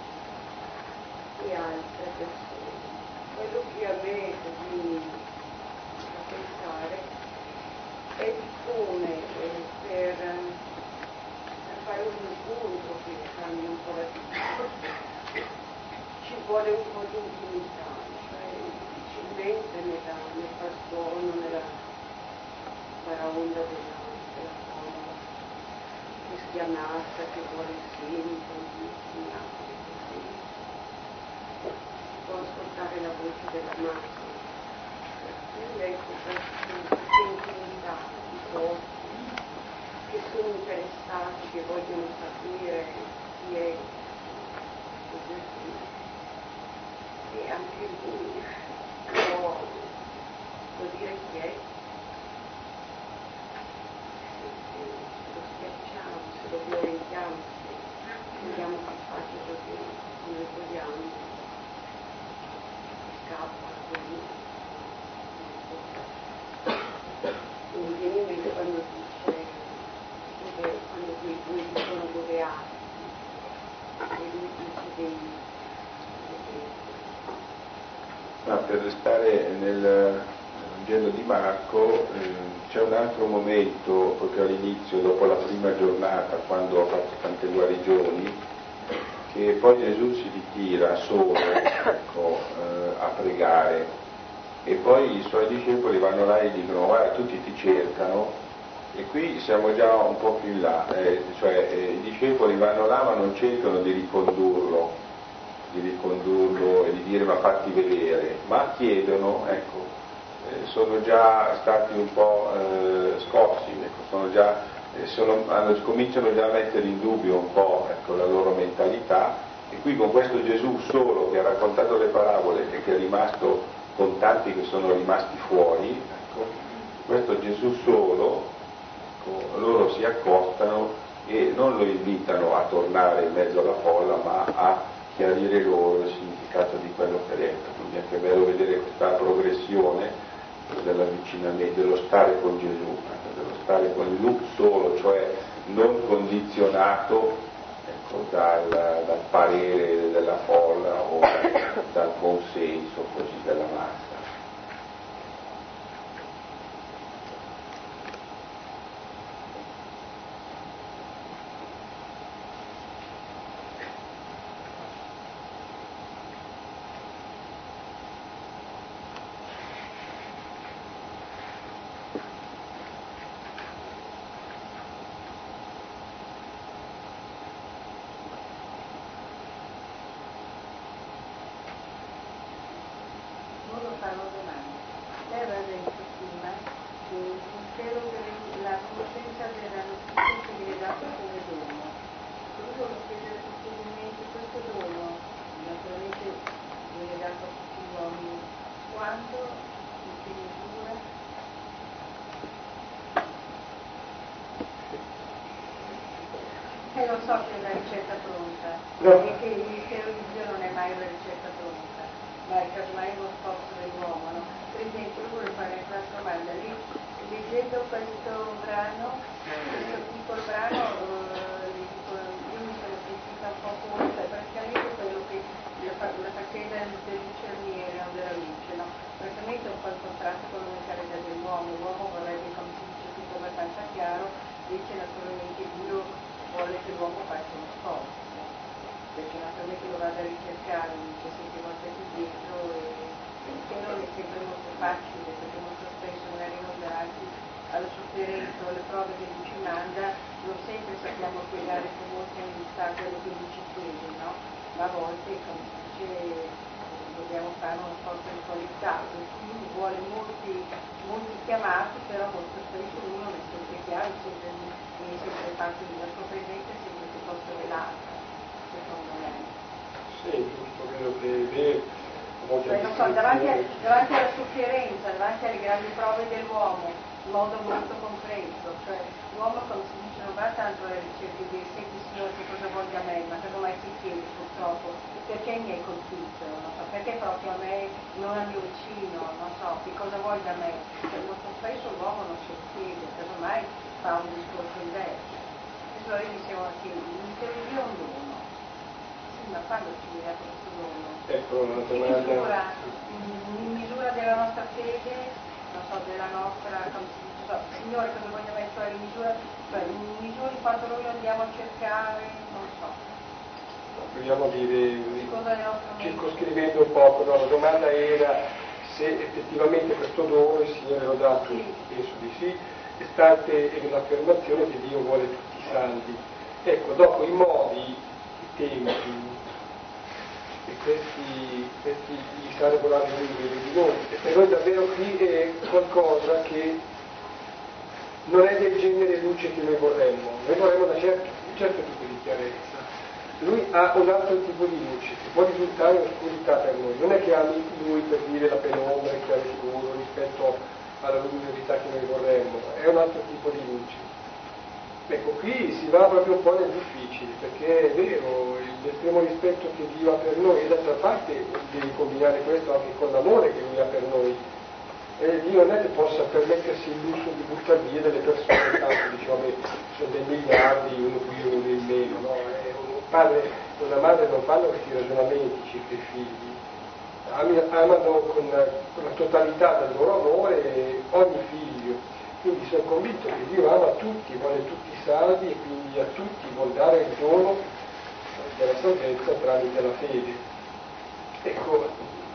Speaker 7: e altre persone. Quello che a me così fa pensare è di come per fare un incontro che cambia un po' la vita ci vuole un po' di intimità, cioè difficilmente nel pastono, nella baraonda della forma cristianata che vuole sempre insegnare così. Può ascoltare la voce della massa. Quindi ecco queste intimità di posti che sono interessati, che vogliono sapere chi è Gesù. E anche lui può dire chi è. Se lo schiacciamo, se lo violentiamo, se vogliamo che faccia così come vogliamo. Scappa così. Mi viene in mente quando dice quando quei due dicono dove atti e lui dice dei
Speaker 2: Ma per restare nel Vangelo di Marco c'è un altro momento, proprio all'inizio, dopo la prima giornata, quando ha fatto tante guarigioni, che poi Gesù si ritira solo, ecco, a pregare, e poi i suoi discepoli vanno là e dicono guarda, tutti ti cercano, e qui siamo già un po' più in là, cioè i discepoli vanno là ma non cercano di ricondurlo e di dire ma fatti vedere, ma chiedono, ecco, sono già stati un po' scossi, ecco, cominciano già a mettere in dubbio un po', ecco, la loro mentalità, e qui con questo Gesù solo che ha raccontato le parabole e che è rimasto con tanti che sono rimasti fuori, ecco, questo Gesù solo, ecco, loro si accostano e non lo invitano a tornare in mezzo alla folla, ma a chiarire loro il significato di quello che ha detto. Quindi è anche bello vedere questa progressione dell'avvicinamento, dello stare con Gesù, dello stare con Gesù solo, cioè non condizionato, ecco, dal parere della folla o dal consenso così della massa.
Speaker 3: Non so se è una ricetta pronta, perché il mistero di Dio non è mai una ricetta pronta, ma è casomai uno sforzo dell'uomo, no? Per esempio, io vorrei fare una domanda, leggendo questo brano, questo piccolo brano, io mi sono sentita un po' conta, praticamente quello che la faccenda del lucerniere o della luce, no? Praticamente è un po' il contrasto con la mentalità dell'uomo, l'uomo vorrebbe, come si dice, tutto abbastanza chiaro, invece naturalmente Dio vuole che l'uomo faccia uno sforzo, perché naturalmente lo vada a ricercare, dice sempre volte più dietro e che non è sempre molto facile, perché molto spesso magari non davanti alla sofferenza o alle prove che lui ci manda, non sempre sappiamo spiegare con molta umiltà quello che lui ci chiede, no? Ma a volte, come si dice, dobbiamo fare uno sforzo di qualità, per cui vuole molti chiamati, però molto spesso uno non è sempre chiaro, è sempre parte della sua presenza, è sempre piuttosto velata, secondo me.
Speaker 1: Sì, giusto, credo che
Speaker 3: non so, davanti alla sofferenza, davanti alle grandi prove dell'uomo, in modo molto concreto, cioè l'uomo, come si dice, non va tanto alla ricerca di dire senti Signore che cosa vuoi da me, ma cosa mai si chiede purtroppo, perché mi hai colpito, non so, perché proprio a me, non al mio vicino, non so, che cosa vuoi da me, cioè molto spesso l'uomo non se lo chiede, casomai fa un discorso diverso. Adesso noi diciamo che il mistero di Dio è un dono, sì, ma quando ci viene dato questo dono?
Speaker 1: Ecco, una domanda.
Speaker 3: In misura della nostra fede, non so, della nostra, come si dice, so, Signore cosa voglio mettere in misura di quanto noi andiamo a cercare, non so.
Speaker 1: Proviamo a dire, circoscrivendo un poco, no? La domanda era se effettivamente questo dono il Signore l'ha dato, sì. Penso di sì, stante l'affermazione che Dio vuole tutti salvi. Ecco, dopo i modi, i tempi, e questi gli sarebbero arrivati di noi. E per noi davvero qui è qualcosa che non è del genere luce che noi vorremmo da un certo tipo di chiarezza. Lui ha un altro tipo di luce che può risultare oscurità per noi, non è che ami lui per dire la penombra, il chiaroscuro rispetto alla luminosità che noi vorremmo, è un altro tipo di luce. Ecco, qui si va proprio un po' nel difficile, perché è vero, l'estremo rispetto che Dio ha per noi, e d'altra parte devi combinare questo anche con l'amore che Lui ha per noi. E Dio non è che possa permettersi il lusso di buttare via delle persone, tanto dice, vabbè, sono dei miliardi, uno più, uno in meno, no? Un padre e una madre non fanno questi ragionamenti circa i figli, amano con la totalità del loro amore ogni figlio. Quindi sono convinto che Dio ama tutti, vuole tutti salvi e quindi a tutti vuol dare il dono della salvezza tramite la fede. Ecco,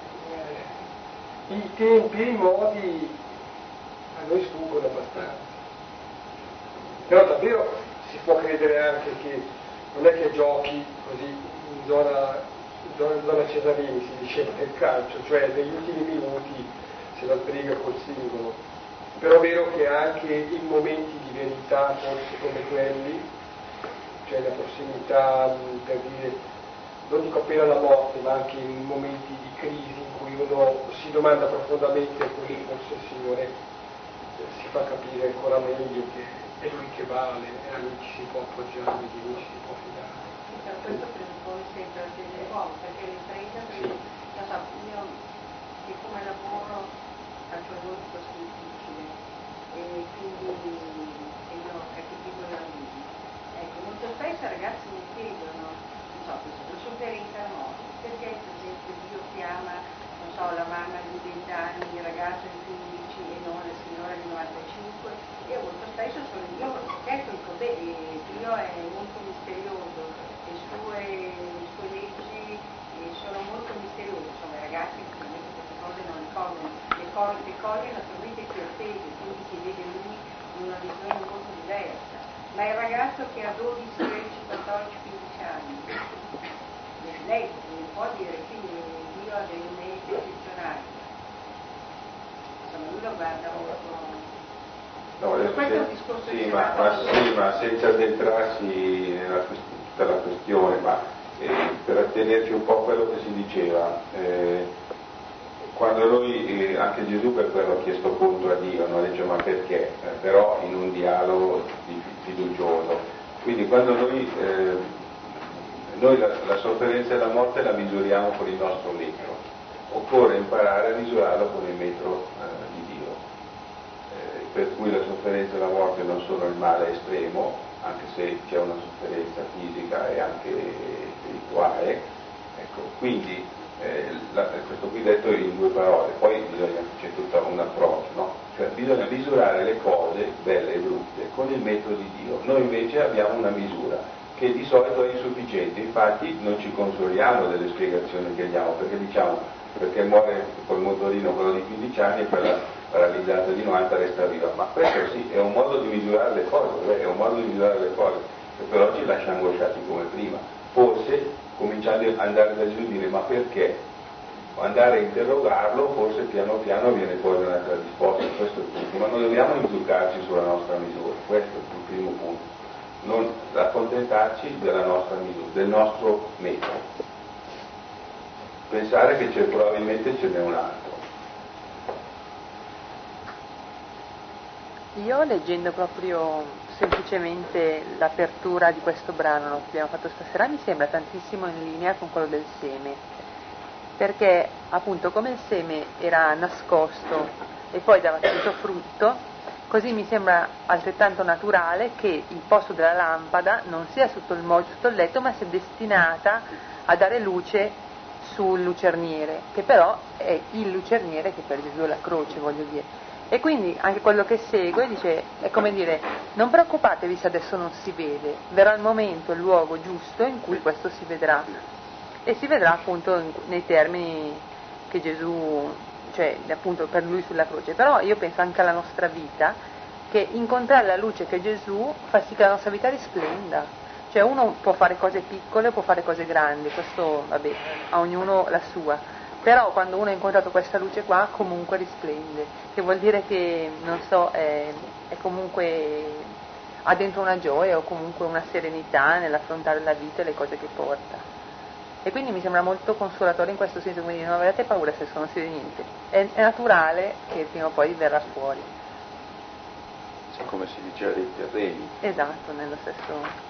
Speaker 1: i tempi e i modi a noi sfuggono abbastanza. Però davvero si può credere anche che non è che giochi così in zona Cesarini, si diceva nel calcio, cioè negli ultimi minuti se la sbriga col singolo. Però è vero che anche in momenti di verità, forse come quelli, cioè la prossimità, per dire, non dico appena la morte, ma anche in momenti di crisi in cui uno uno si domanda profondamente, così forse il Signore si fa capire ancora meglio che è Lui che vale, e a Lui ci si può appoggiare, di Lui ci si può fidare.
Speaker 3: Per questo presuppone sempre la fede dell'uomo, perché l'impresa, io siccome lavoro faccio lavori così difficile, e quindi io capisco la vita. Ecco, molto spesso i ragazzi mi chiedono, non so, sono sofferenza alla morte, perché per esempio Dio chiama, non so, la mamma di 20 anni, il ragazzo di 15 e non la signora di 95, e molto spesso sono io, certo Dio è molto misterioso, le sue leggi sono molto misteriose, insomma i ragazzi naturalmente queste cose non le cogliano naturalmente più attese, quindi si vede lui in una visione molto diversa, ma il ragazzo che ha 12, 13, 14, 15 anni, lei può dire che Dio ha dei meriti eccezionali, insomma lui lo guarda molto.
Speaker 2: No, questo è un discorso ma senza addentrarsi nella tutta la questione, ma per attenerci un po' a quello che si diceva, quando noi, anche Gesù per quello ha chiesto conto a Dio, non dice ma perché, però in un dialogo fiducioso, quindi quando noi la sofferenza e la morte la misuriamo con il nostro metro, occorre imparare a misurarla con il metro di Dio. Per cui la sofferenza e la morte non sono il male estremo, anche se c'è una sofferenza fisica e anche spirituale, ecco, quindi questo qui detto in due parole, poi c'è tutto un approccio, no? Cioè bisogna misurare le cose belle e brutte con il metro di Dio. Noi invece abbiamo una misura che di solito è insufficiente, infatti non ci consoliamo delle spiegazioni che diamo, perché diciamo perché muore col motorino quello di 15 anni e quella paralizzata di 90 resta viva, ma questo sì è un modo di misurare le cose, che per oggi lascia angosciati come prima, forse cominciando ad andare da giù e dire ma perché? Andare a interrogarlo, forse piano piano viene fuori un'altra risposta, questo è il punto, ma non dobbiamo inzuccarci sulla nostra misura, questo è il primo punto, non accontentarci della nostra misura, del nostro metodo, pensare che probabilmente ce n'è un altro.
Speaker 8: Io leggendo proprio semplicemente l'apertura di questo brano che abbiamo fatto stasera mi sembra tantissimo in linea con quello del seme, perché appunto come il seme era nascosto e poi dava subito frutto, così mi sembra altrettanto naturale che il posto della lampada non sia sotto il letto, ma sia destinata a dare luce sul lucerniere, che però è il lucerniere che per Gesù è la croce, voglio dire. E quindi anche quello che segue dice, è come dire, non preoccupatevi se adesso non si vede, verrà il momento, il luogo giusto in cui questo si vedrà, e si vedrà appunto nei termini che Gesù, cioè appunto per lui sulla croce. Però io penso anche alla nostra vita, che incontrare la luce che Gesù fa sì che la nostra vita risplenda, cioè uno può fare cose piccole, può fare cose grandi, questo vabbè, a ognuno la sua. Però quando uno ha incontrato questa luce qua comunque risplende, che vuol dire che, non so, è comunque ha dentro una gioia o comunque una serenità nell'affrontare la vita e le cose che porta. E quindi mi sembra molto consolatore in questo senso, quindi non avete paura se non si vede niente, è naturale che prima o poi verrà fuori.
Speaker 2: Come si diceva dei terreni.
Speaker 8: Esatto, nello stesso...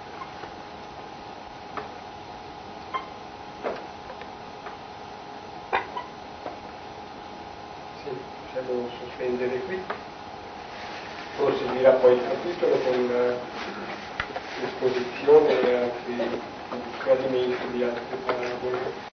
Speaker 1: Possiamo sospendere qui, proseguirà poi il capitolo con l'esposizione e altri chiarimenti di altre parabole.